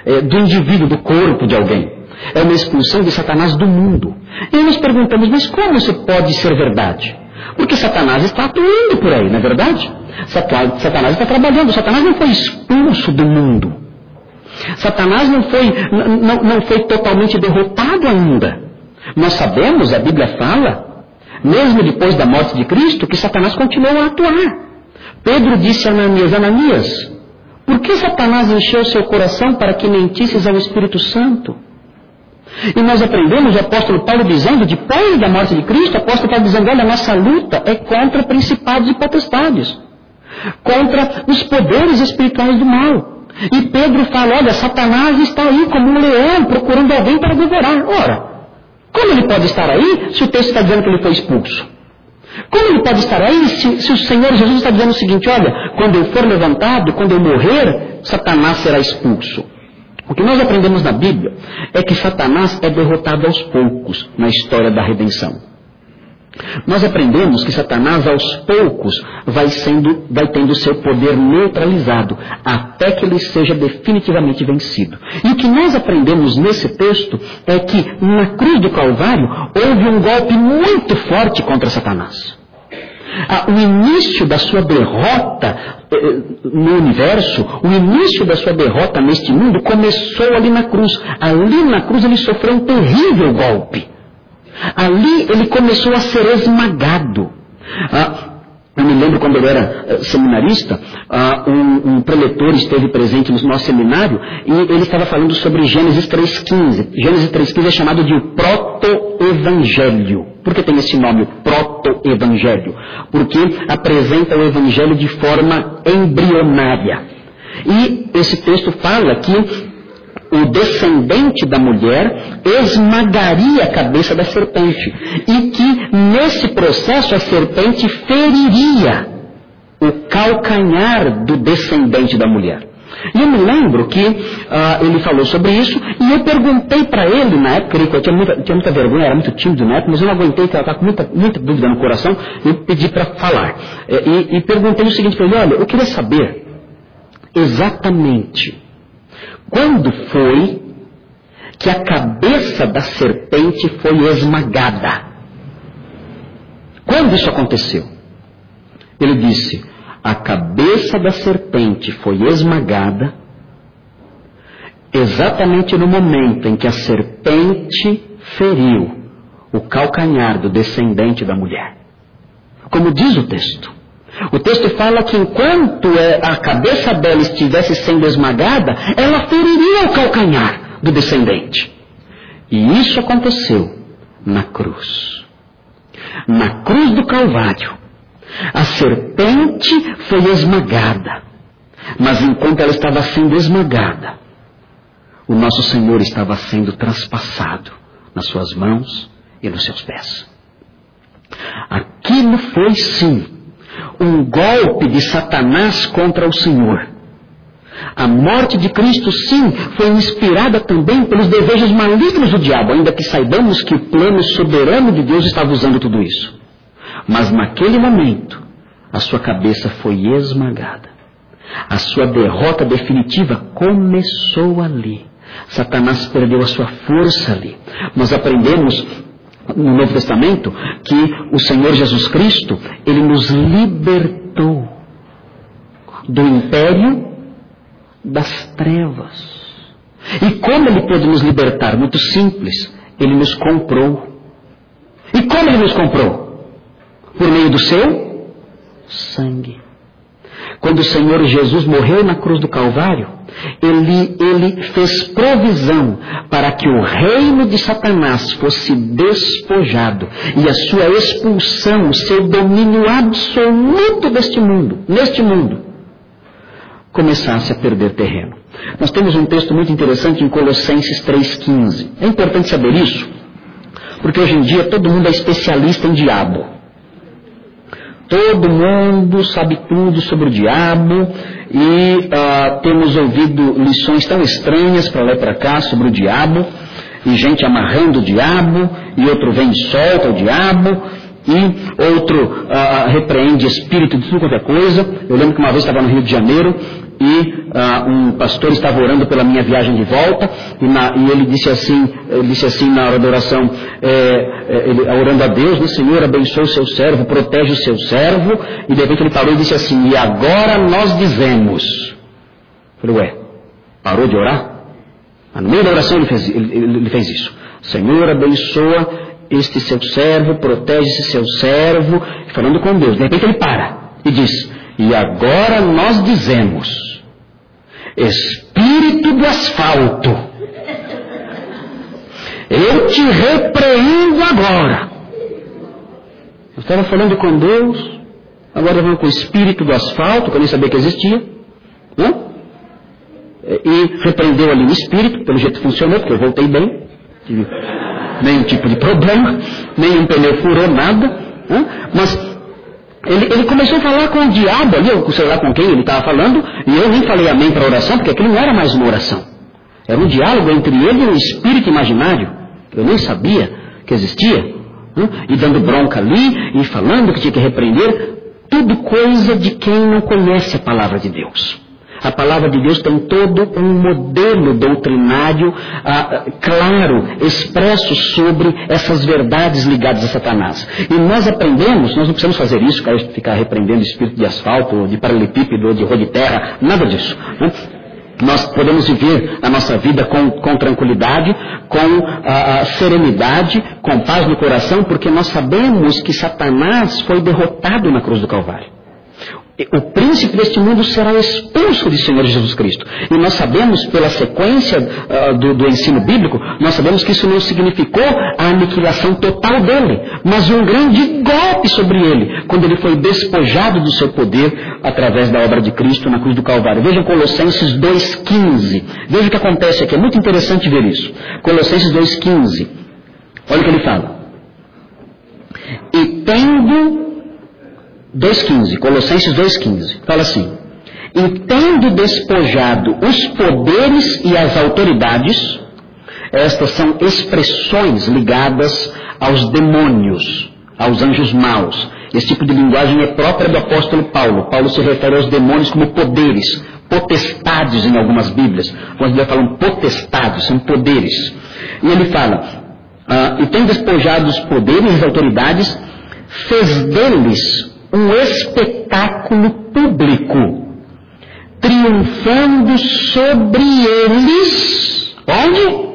do indivíduo, do corpo de alguém. É uma expulsão de Satanás do mundo. E nós perguntamos, mas como isso pode ser verdade? Porque Satanás está atuando por aí, não é verdade? Satanás está trabalhando. Satanás não foi expulso do mundo. Satanás não foi totalmente derrotado ainda. Nós sabemos, a Bíblia fala, mesmo depois da morte de Cristo, que Satanás continuou a atuar. Pedro disse a Ananias, Ananias, por que Satanás encheu seu coração para que mentisses ao Espírito Santo? E nós aprendemos o apóstolo Paulo dizendo, depois da morte de Cristo, o apóstolo Paulo dizendo, olha, a nossa luta é contra principados e potestades, contra os poderes espirituais do mal. E Pedro fala, olha, Satanás está aí como um leão procurando alguém para devorar. Ora, como ele pode estar aí se o texto está dizendo que ele foi expulso? Como ele pode estar aí se o Senhor Jesus está dizendo o seguinte, olha, quando eu for levantado, quando eu morrer, Satanás será expulso? O que nós aprendemos na Bíblia é que Satanás é derrotado aos poucos na história da redenção. Nós aprendemos que Satanás aos poucos vai tendo seu poder neutralizado até que ele seja definitivamente vencido. E o que nós aprendemos nesse texto é que na cruz do Calvário houve um golpe muito forte contra Satanás. O início da sua derrota no universo, o início da sua derrota neste mundo começou ali na cruz. Ali na cruz ele sofreu um terrível golpe. Ali ele começou a ser esmagado. Eu me lembro quando eu era seminarista, um preletor esteve presente no nosso seminário e ele estava falando sobre Gênesis 3,15. Gênesis 3,15 é chamado de proto-evangelho. Por que tem esse nome, proto-evangelho? Porque apresenta o evangelho de forma embrionária. E esse texto fala que o descendente da mulher esmagaria a cabeça da serpente. E que nesse processo a serpente feriria o calcanhar do descendente da mulher. E eu me lembro que ele falou sobre isso e eu perguntei para ele na época, eu tinha muita vergonha, era muito tímido na época, mas eu não aguentei, porque ela estava com muita dúvida no coração, e eu pedi para falar. E perguntei o seguinte para ele, olha, eu queria saber exatamente quando foi que a cabeça da serpente foi esmagada? Quando isso aconteceu? Ele disse, a cabeça da serpente foi esmagada exatamente no momento em que a serpente feriu o calcanhar do descendente da mulher. Como diz o texto. O texto fala que enquanto a cabeça dela estivesse sendo esmagada, ela feriria o calcanhar do descendente. E isso aconteceu na cruz. Na cruz do Calvário, a serpente foi esmagada. Mas enquanto ela estava sendo esmagada, o nosso Senhor estava sendo traspassado nas suas mãos e nos seus pés. Aquilo foi sim um golpe de Satanás contra o Senhor. A morte de Cristo, sim, foi inspirada também pelos desejos malignos do diabo, ainda que saibamos que o plano soberano de Deus estava usando tudo isso. Mas naquele momento, a sua cabeça foi esmagada. A sua derrota definitiva começou ali. Satanás perdeu a sua força ali. Nós aprendemos no Novo Testamento que o Senhor Jesus Cristo, Ele nos libertou do império das trevas. E como Ele pôde nos libertar? Muito simples, Ele nos comprou. E como Ele nos comprou? Por meio do seu sangue. Quando o Senhor Jesus morreu na cruz do Calvário, Ele fez provisão para que o reino de Satanás fosse despojado e a sua expulsão, o seu domínio absoluto neste mundo, começasse a perder terreno. Nós temos um texto muito interessante em Colossenses 3,15. É importante saber isso, porque hoje em dia todo mundo é especialista em diabo. Todo mundo sabe tudo sobre o diabo e temos ouvido lições tão estranhas para lá e para cá sobre o diabo, e gente amarrando o diabo, e outro vem e solta o diabo, e outro repreende espírito de tudo quanto é coisa. Eu lembro que uma vez estava no Rio de Janeiro e um pastor estava orando pela minha viagem de volta e ele disse assim na hora da oração, ele orando a Deus, né, Senhor, abençoe o seu servo, protege o seu servo, e de repente ele parou e disse assim, e agora nós dizemos. Eu falei, ué, parou de orar? Mas no meio da oração ele fez isso. Senhor, abençoa este seu servo, protege esse seu servo, falando com Deus. De repente ele para e diz, e agora nós dizemos, espírito do asfalto, eu te repreendo agora. Eu estava falando com Deus, agora falando com o espírito do asfalto, que eu nem sabia que existia, né? E repreendeu ali o espírito, pelo jeito funcionou, porque eu voltei bem, tive nenhum tipo de problema, nenhum pneu furou, nada, né? Mas ele começou a falar com o diabo ali, eu sei lá com quem ele estava falando, e eu nem falei amém para a oração, porque aquilo não era mais uma oração, era um diálogo entre ele e um espírito imaginário, que eu nem sabia que existia, né? E dando bronca ali, e falando que tinha que repreender, tudo coisa de quem não conhece a palavra de Deus. A palavra de Deus tem todo um modelo doutrinário claro, expresso sobre essas verdades ligadas a Satanás. E nós aprendemos, nós não precisamos fazer isso, ficar repreendendo espírito de asfalto, de paralelepípedo, de rua de terra, nada disso, né? Nós podemos viver a nossa vida com tranquilidade, com serenidade, com paz no coração, porque nós sabemos que Satanás foi derrotado na cruz do Calvário. O príncipe deste mundo será expulso de Senhor Jesus Cristo. E nós sabemos, pela sequência do ensino bíblico, nós sabemos que isso não significou a aniquilação total dele, mas um grande golpe sobre ele, quando ele foi despojado do seu poder através da obra de Cristo na cruz do Calvário. Vejam Colossenses 2,15. Veja o que acontece aqui, é muito interessante ver isso. Colossenses 2,15. Olha o que ele fala. E tendo... 2,15, Colossenses 2,15, fala assim, e tendo despojado os poderes e as autoridades, estas são expressões ligadas aos demônios, aos anjos maus. Esse tipo de linguagem é própria do apóstolo Paulo. Paulo se refere aos demônios como poderes, potestades em algumas Bíblias. Algumas Bíblias falam potestades, são poderes. E ele fala, e tendo despojado os poderes e as autoridades, fez deles um espetáculo público, triunfando sobre eles, onde?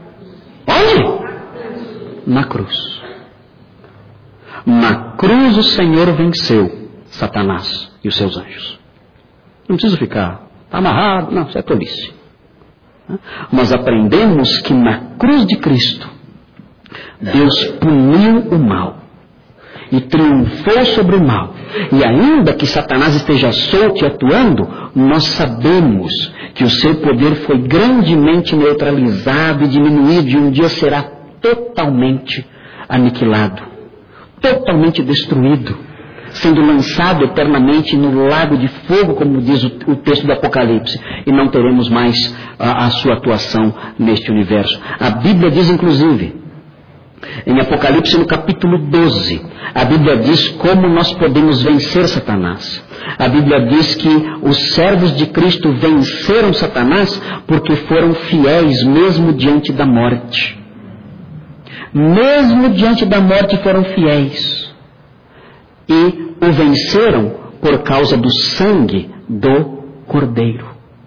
Na cruz. Na cruz o Senhor venceu Satanás e os seus anjos. Não precisa ficar amarrado, não, isso é tolice. Nós aprendemos que na cruz de Cristo, Deus puniu o mal e triunfou sobre o mal. E ainda que Satanás esteja solto e atuando, nós sabemos que o seu poder foi grandemente neutralizado e diminuído, e um dia será totalmente aniquilado, totalmente destruído, sendo lançado eternamente no lago de fogo, como diz o texto do Apocalipse, e não teremos mais a sua atuação neste universo. A Bíblia diz, inclusive, em Apocalipse, no capítulo 12, a Bíblia diz como nós podemos vencer Satanás. A Bíblia diz que os servos de Cristo venceram Satanás porque foram fiéis mesmo diante da morte. Mesmo diante da morte foram fiéis. E o venceram por causa do sangue do Cordeiro.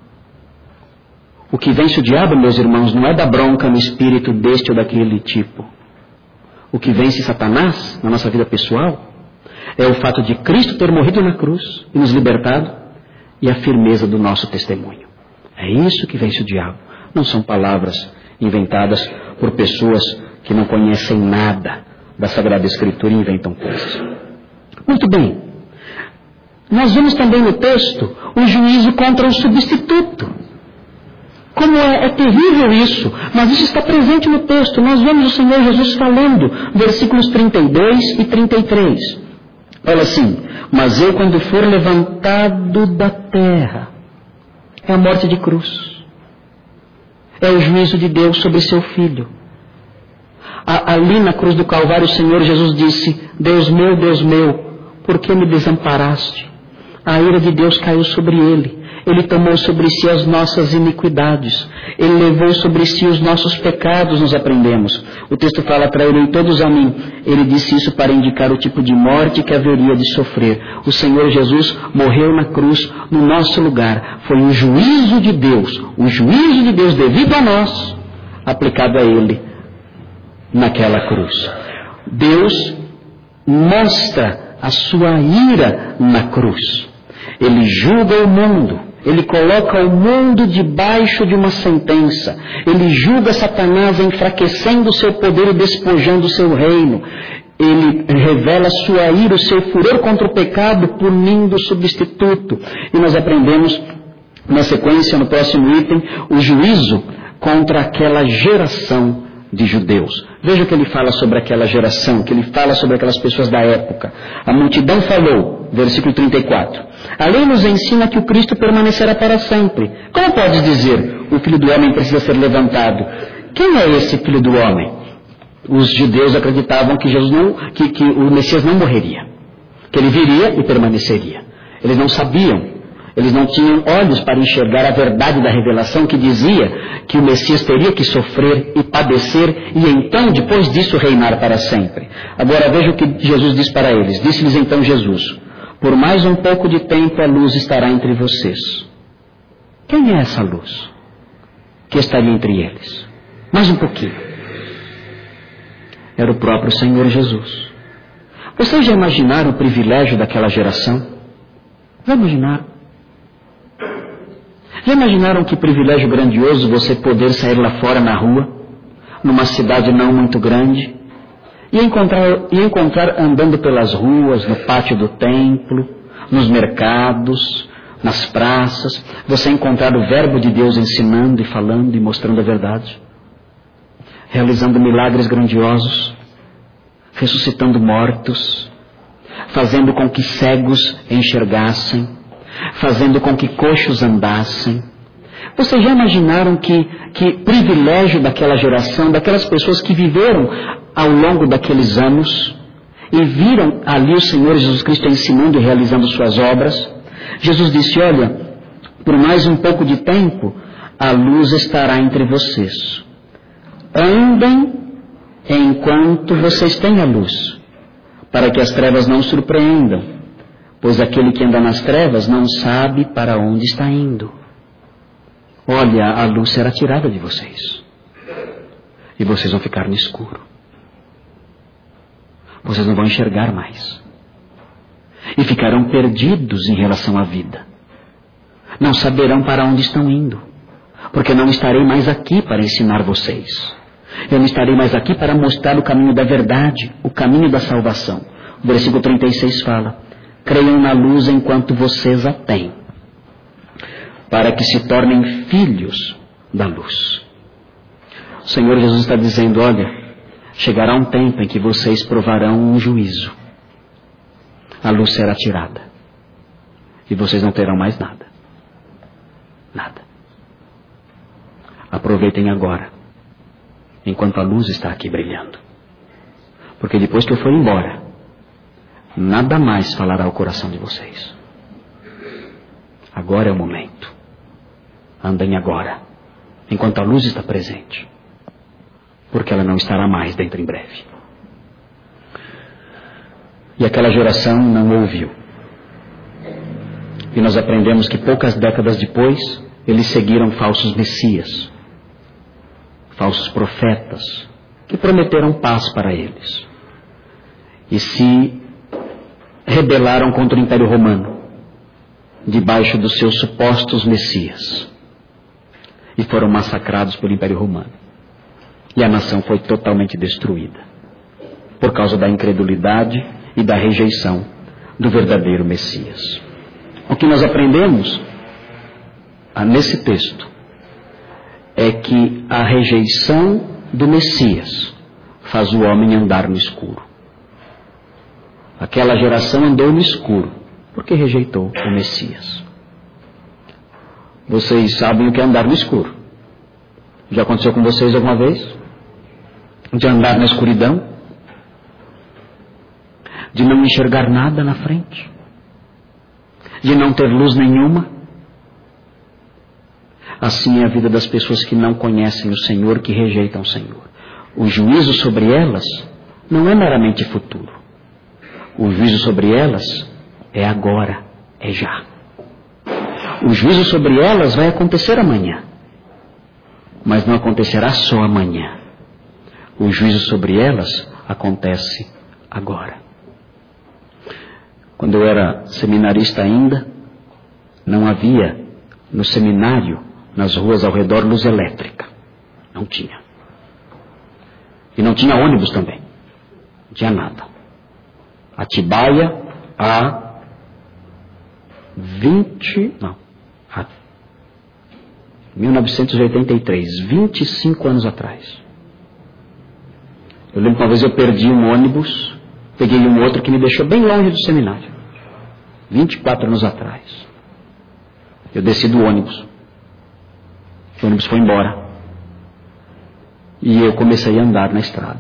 O que vence o diabo, meus irmãos, não é da bronca no espírito deste ou daquele tipo. O que vence Satanás na nossa vida pessoal é o fato de Cristo ter morrido na cruz e nos libertado, e a firmeza do nosso testemunho. É isso que vence o diabo. Não são palavras inventadas por pessoas que não conhecem nada da Sagrada Escritura e inventam coisas. Muito bem. Nós vemos também no texto o juízo contra o substituto. Como é terrível isso, mas isso está presente no texto. Nós vemos o Senhor Jesus falando, versículos 32 e 33. Fala assim, mas eu quando for levantado da terra, é a morte de cruz. É o juízo de Deus sobre seu Filho. Ali na cruz do Calvário, o Senhor Jesus disse: Deus meu, por que me desamparaste? A ira de Deus caiu sobre ele. Ele tomou sobre si as nossas iniquidades. Ele levou sobre si os nossos pecados, nós aprendemos. O texto fala: trairei todos a mim. Ele disse isso para indicar o tipo de morte que haveria de sofrer. O Senhor Jesus morreu na cruz no nosso lugar. Foi o juízo de Deus devido a nós, aplicado a ele naquela cruz. Deus mostra a sua ira na cruz. Ele julga o mundo. Ele coloca o mundo debaixo de uma sentença. Ele julga Satanás enfraquecendo o seu poder e despojando o seu reino. Ele revela a sua ira, o seu furor contra o pecado, punindo o substituto. E nós aprendemos, na sequência, no próximo item, o juízo contra aquela geração de judeus. Veja o que ele fala sobre aquela geração, que ele fala sobre aquelas pessoas da época. A multidão falou, versículo 34. A lei nos ensina que o Cristo permanecerá para sempre. Como podes dizer, o Filho do Homem precisa ser levantado? Quem é esse Filho do Homem? Os judeus acreditavam que que o Messias não morreria, que ele viria e permaneceria. Eles não sabiam. Eles não tinham olhos para enxergar a verdade da revelação que dizia que o Messias teria que sofrer e padecer e então, depois disso, reinar para sempre. Agora veja o que Jesus diz para eles. Disse-lhes então Jesus: por mais um pouco de tempo a luz estará entre vocês. Quem é essa luz que estaria entre eles? Mais um pouquinho. Era o próprio Senhor Jesus. Vocês já imaginaram o privilégio daquela geração? Já imaginaram? Já imaginaram que privilégio grandioso você poder sair lá fora na rua, numa cidade não muito grande, e encontrar andando pelas ruas, no pátio do templo, nos mercados, nas praças, você encontrar o verbo de Deus ensinando e falando e mostrando a verdade, realizando milagres grandiosos, ressuscitando mortos, fazendo com que cegos enxergassem, fazendo com que coxos andassem. Vocês já imaginaram que privilégio daquela geração, daquelas pessoas que viveram ao longo daqueles anos e viram ali o Senhor Jesus Cristo ensinando e realizando suas obras? Jesus disse: olha, por mais um pouco de tempo a luz estará entre vocês. Andem enquanto vocês têm a luz, para que as trevas não surpreendam. Pois aquele que anda nas trevas não sabe para onde está indo. Olha, a luz será tirada de vocês. E vocês vão ficar no escuro. Vocês não vão enxergar mais. E ficarão perdidos em relação à vida. Não saberão para onde estão indo. Porque não estarei mais aqui para ensinar vocês. Eu não estarei mais aqui para mostrar o caminho da verdade, o caminho da salvação. O versículo 36 fala: creiam na luz enquanto vocês a têm, para que se tornem filhos da luz. O Senhor Jesus está dizendo: olha, chegará um tempo em que vocês provarão um juízo. A luz será tirada. E vocês não terão mais nada. Nada. Aproveitem agora, enquanto a luz está aqui brilhando. Porque depois que eu for embora, nada mais falará ao coração de vocês. Agora é o momento. Andem agora, enquanto a luz está presente. Porque ela não estará mais dentro em breve. E aquela geração não ouviu. E nós aprendemos que poucas décadas depois, eles seguiram falsos messias, falsos profetas, que prometeram paz para eles. E se rebelaram contra o Império Romano, debaixo dos seus supostos messias, e foram massacrados pelo Império Romano. E a nação foi totalmente destruída, por causa da incredulidade e da rejeição do verdadeiro Messias. O que nós aprendemos nesse texto é que a rejeição do Messias faz o homem andar no escuro. Aquela geração andou no escuro porque rejeitou o Messias. Vocês sabem o que é andar no escuro? Já aconteceu com vocês alguma vez? de andar na escuridão, de não enxergar nada na frente, de não ter luz nenhuma. Assim é a vida das pessoas que não conhecem o Senhor, que rejeitam o Senhor. O juízo sobre elas não é meramente futuro. O juízo sobre elas é agora, é já. O juízo sobre elas vai acontecer amanhã, mas não acontecerá só amanhã. O juízo sobre elas acontece agora. Quando eu era seminarista ainda, não havia no seminário, nas ruas ao redor, luz elétrica. Não tinha. E não tinha ônibus também. Não tinha nada. Atibaia há 1983, 25 anos atrás. Eu lembro que uma vez eu perdi um ônibus, peguei um outro que me deixou bem longe do seminário. 24 anos atrás. Eu desci do ônibus. O ônibus foi embora. E eu comecei a andar na estrada.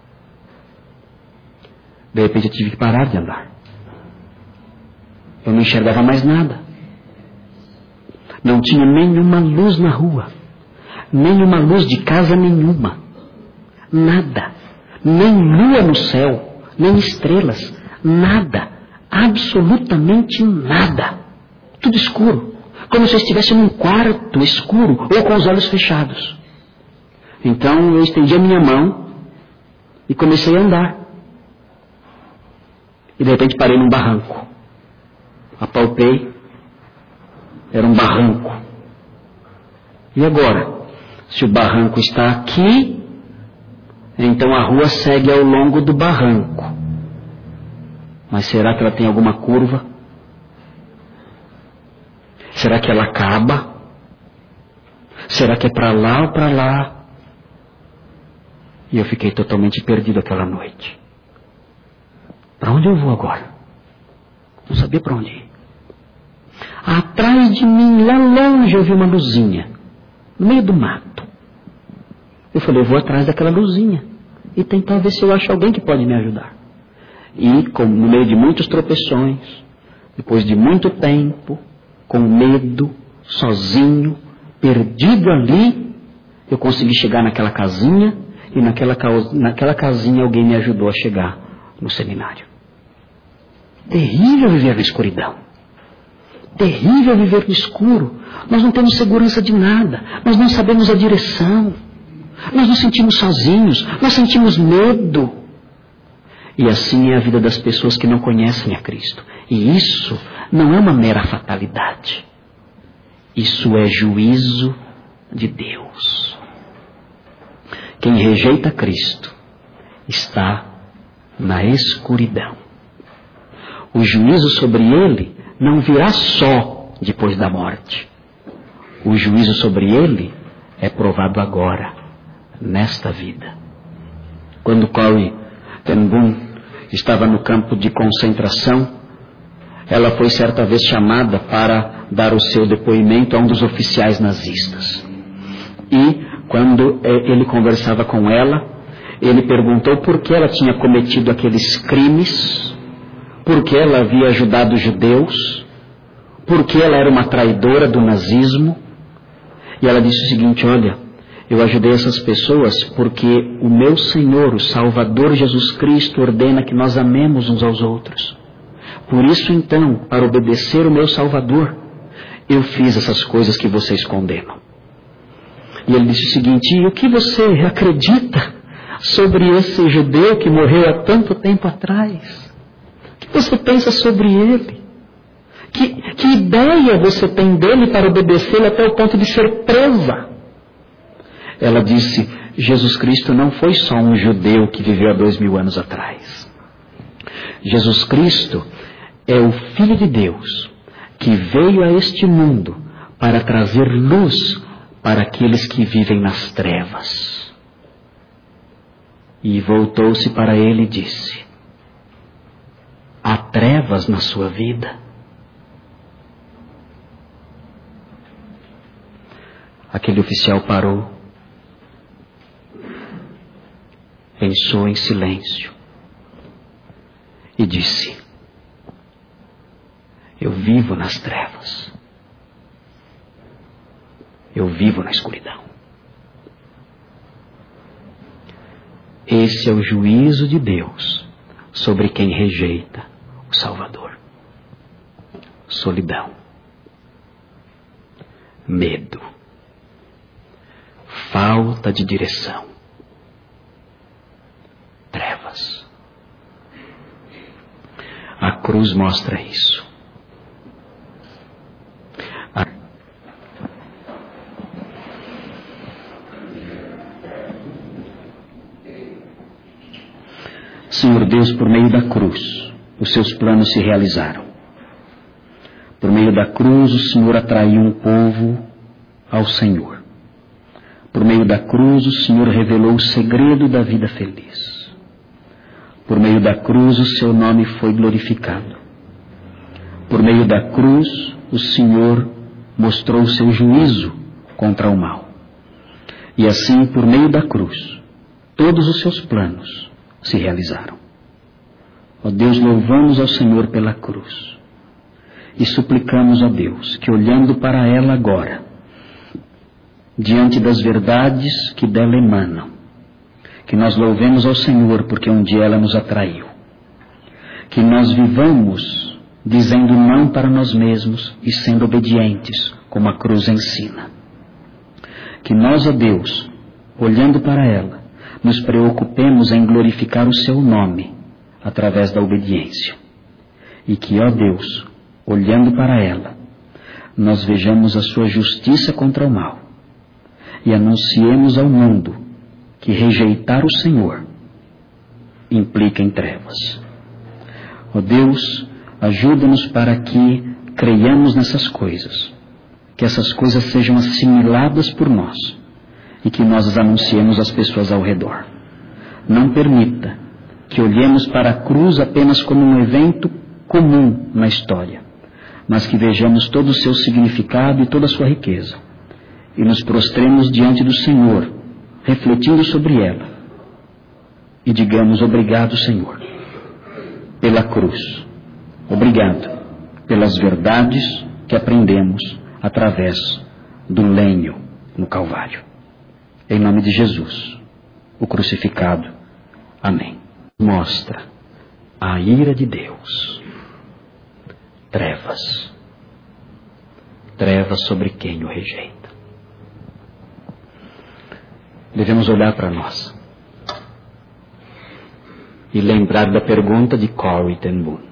De repente eu tive que parar de andar. Eu não enxergava mais nada. Não tinha nenhuma luz na rua. Nenhuma luz de casa nenhuma. Nada. Nem lua no céu. Nem estrelas. Nada. Absolutamente nada. Tudo escuro. Como se eu estivesse num quarto escuro ou com os olhos fechados. Então eu estendi a minha mão e comecei a andar. E de repente parei num barranco. Apalpei. Era um barranco. E agora? Se o barranco está aqui, então a rua segue ao longo do barranco. Mas será que ela tem alguma curva? Será que ela acaba? Será que é para lá ou para lá? E eu fiquei totalmente perdido aquela noite. Para onde eu vou agora? Não sabia para onde ir. Atrás de mim, lá longe, eu vi uma luzinha. No meio do mato. Eu falei, eu vou atrás daquela luzinha. E tentar ver se eu acho alguém que pode me ajudar. E no meio de muitos tropeções, depois de muito tempo, com medo, sozinho, perdido ali, eu consegui chegar naquela casinha, e naquela casinha alguém me ajudou a chegar no seminário. Terrível viver na escuridão. Terrível viver no escuro. Nós não temos segurança de nada. Nós não sabemos a direção. Nós nos sentimos sozinhos. Nós sentimos medo. E assim é a vida das pessoas que não conhecem a Cristo. E isso não é uma mera fatalidade. Isso é juízo de Deus. Quem rejeita Cristo está na escuridão. O juízo sobre ele não virá só depois da morte. O juízo sobre ele é provado agora, nesta vida. Quando Corrie ten Boom estava no campo de concentração, ela foi certa vez chamada para dar o seu depoimento a um dos oficiais nazistas. E quando ele conversava com ela, ele perguntou por que ela tinha cometido aqueles crimes, por que ela havia ajudado os judeus, por que ela era uma traidora do nazismo. E ela disse o seguinte, olha, eu ajudei essas pessoas porque o meu Senhor, o Salvador Jesus Cristo, ordena que nós amemos uns aos outros. Por isso então, para obedecer o meu Salvador, eu fiz essas coisas que vocês condenam. E ele disse o seguinte, e o que você acredita sobre esse judeu que morreu há tanto tempo atrás? O que você pensa sobre ele? Que ideia você tem dele para obedecê-lo até o ponto de ser presa? Ela disse, Jesus Cristo não foi só um judeu que viveu há 2000 anos atrás. Jesus Cristo é o Filho de Deus que veio a este mundo para trazer luz para aqueles que vivem nas trevas. E voltou-se para ele e disse, há trevas na sua vida? Aquele oficial parou pensou em silêncio e disse: eu vivo nas trevas. Eu vivo na escuridão. Esse é o juízo de Deus sobre quem rejeita o Salvador. Solidão, medo, falta de direção, trevas. A cruz mostra isso. Senhor Deus, por meio da cruz, os seus planos se realizaram. Por meio da cruz, o Senhor atraiu um povo ao Senhor. Por meio da cruz, o Senhor revelou o segredo da vida feliz. Por meio da cruz, o seu nome foi glorificado. Por meio da cruz, o Senhor mostrou o seu juízo contra o mal. E assim, por meio da cruz, todos os seus planos se realizaram. Ó Deus, louvamos ao Senhor pela cruz e suplicamos a Deus que, olhando para ela agora, diante das verdades que dela emanam, que nós louvemos ao Senhor porque um dia ela nos atraiu, que nós vivamos dizendo não para nós mesmos e sendo obedientes, como a cruz ensina. Que nós, ó Deus, olhando para ela, nos preocupemos em glorificar o seu nome através da obediência. E que, ó Deus, olhando para ela, nós vejamos a sua justiça contra o mal e anunciemos ao mundo que rejeitar o Senhor implica em trevas. Ó Deus, ajuda-nos para que creiamos nessas coisas, que essas coisas sejam assimiladas por nós e que nós as anunciemos às pessoas ao redor. Não permita que olhemos para a cruz apenas como um evento comum na história, mas que vejamos todo o seu significado e toda a sua riqueza, e nos prostremos diante do Senhor, refletindo sobre ela, e digamos: obrigado, Senhor, pela cruz. Obrigado pelas verdades que aprendemos através do lenho no Calvário. Em nome de Jesus, o crucificado. Amém. Mostra a ira de Deus. Trevas. Trevas sobre quem o rejeita. Devemos olhar para nós e lembrar da pergunta de Corrie ten Boom.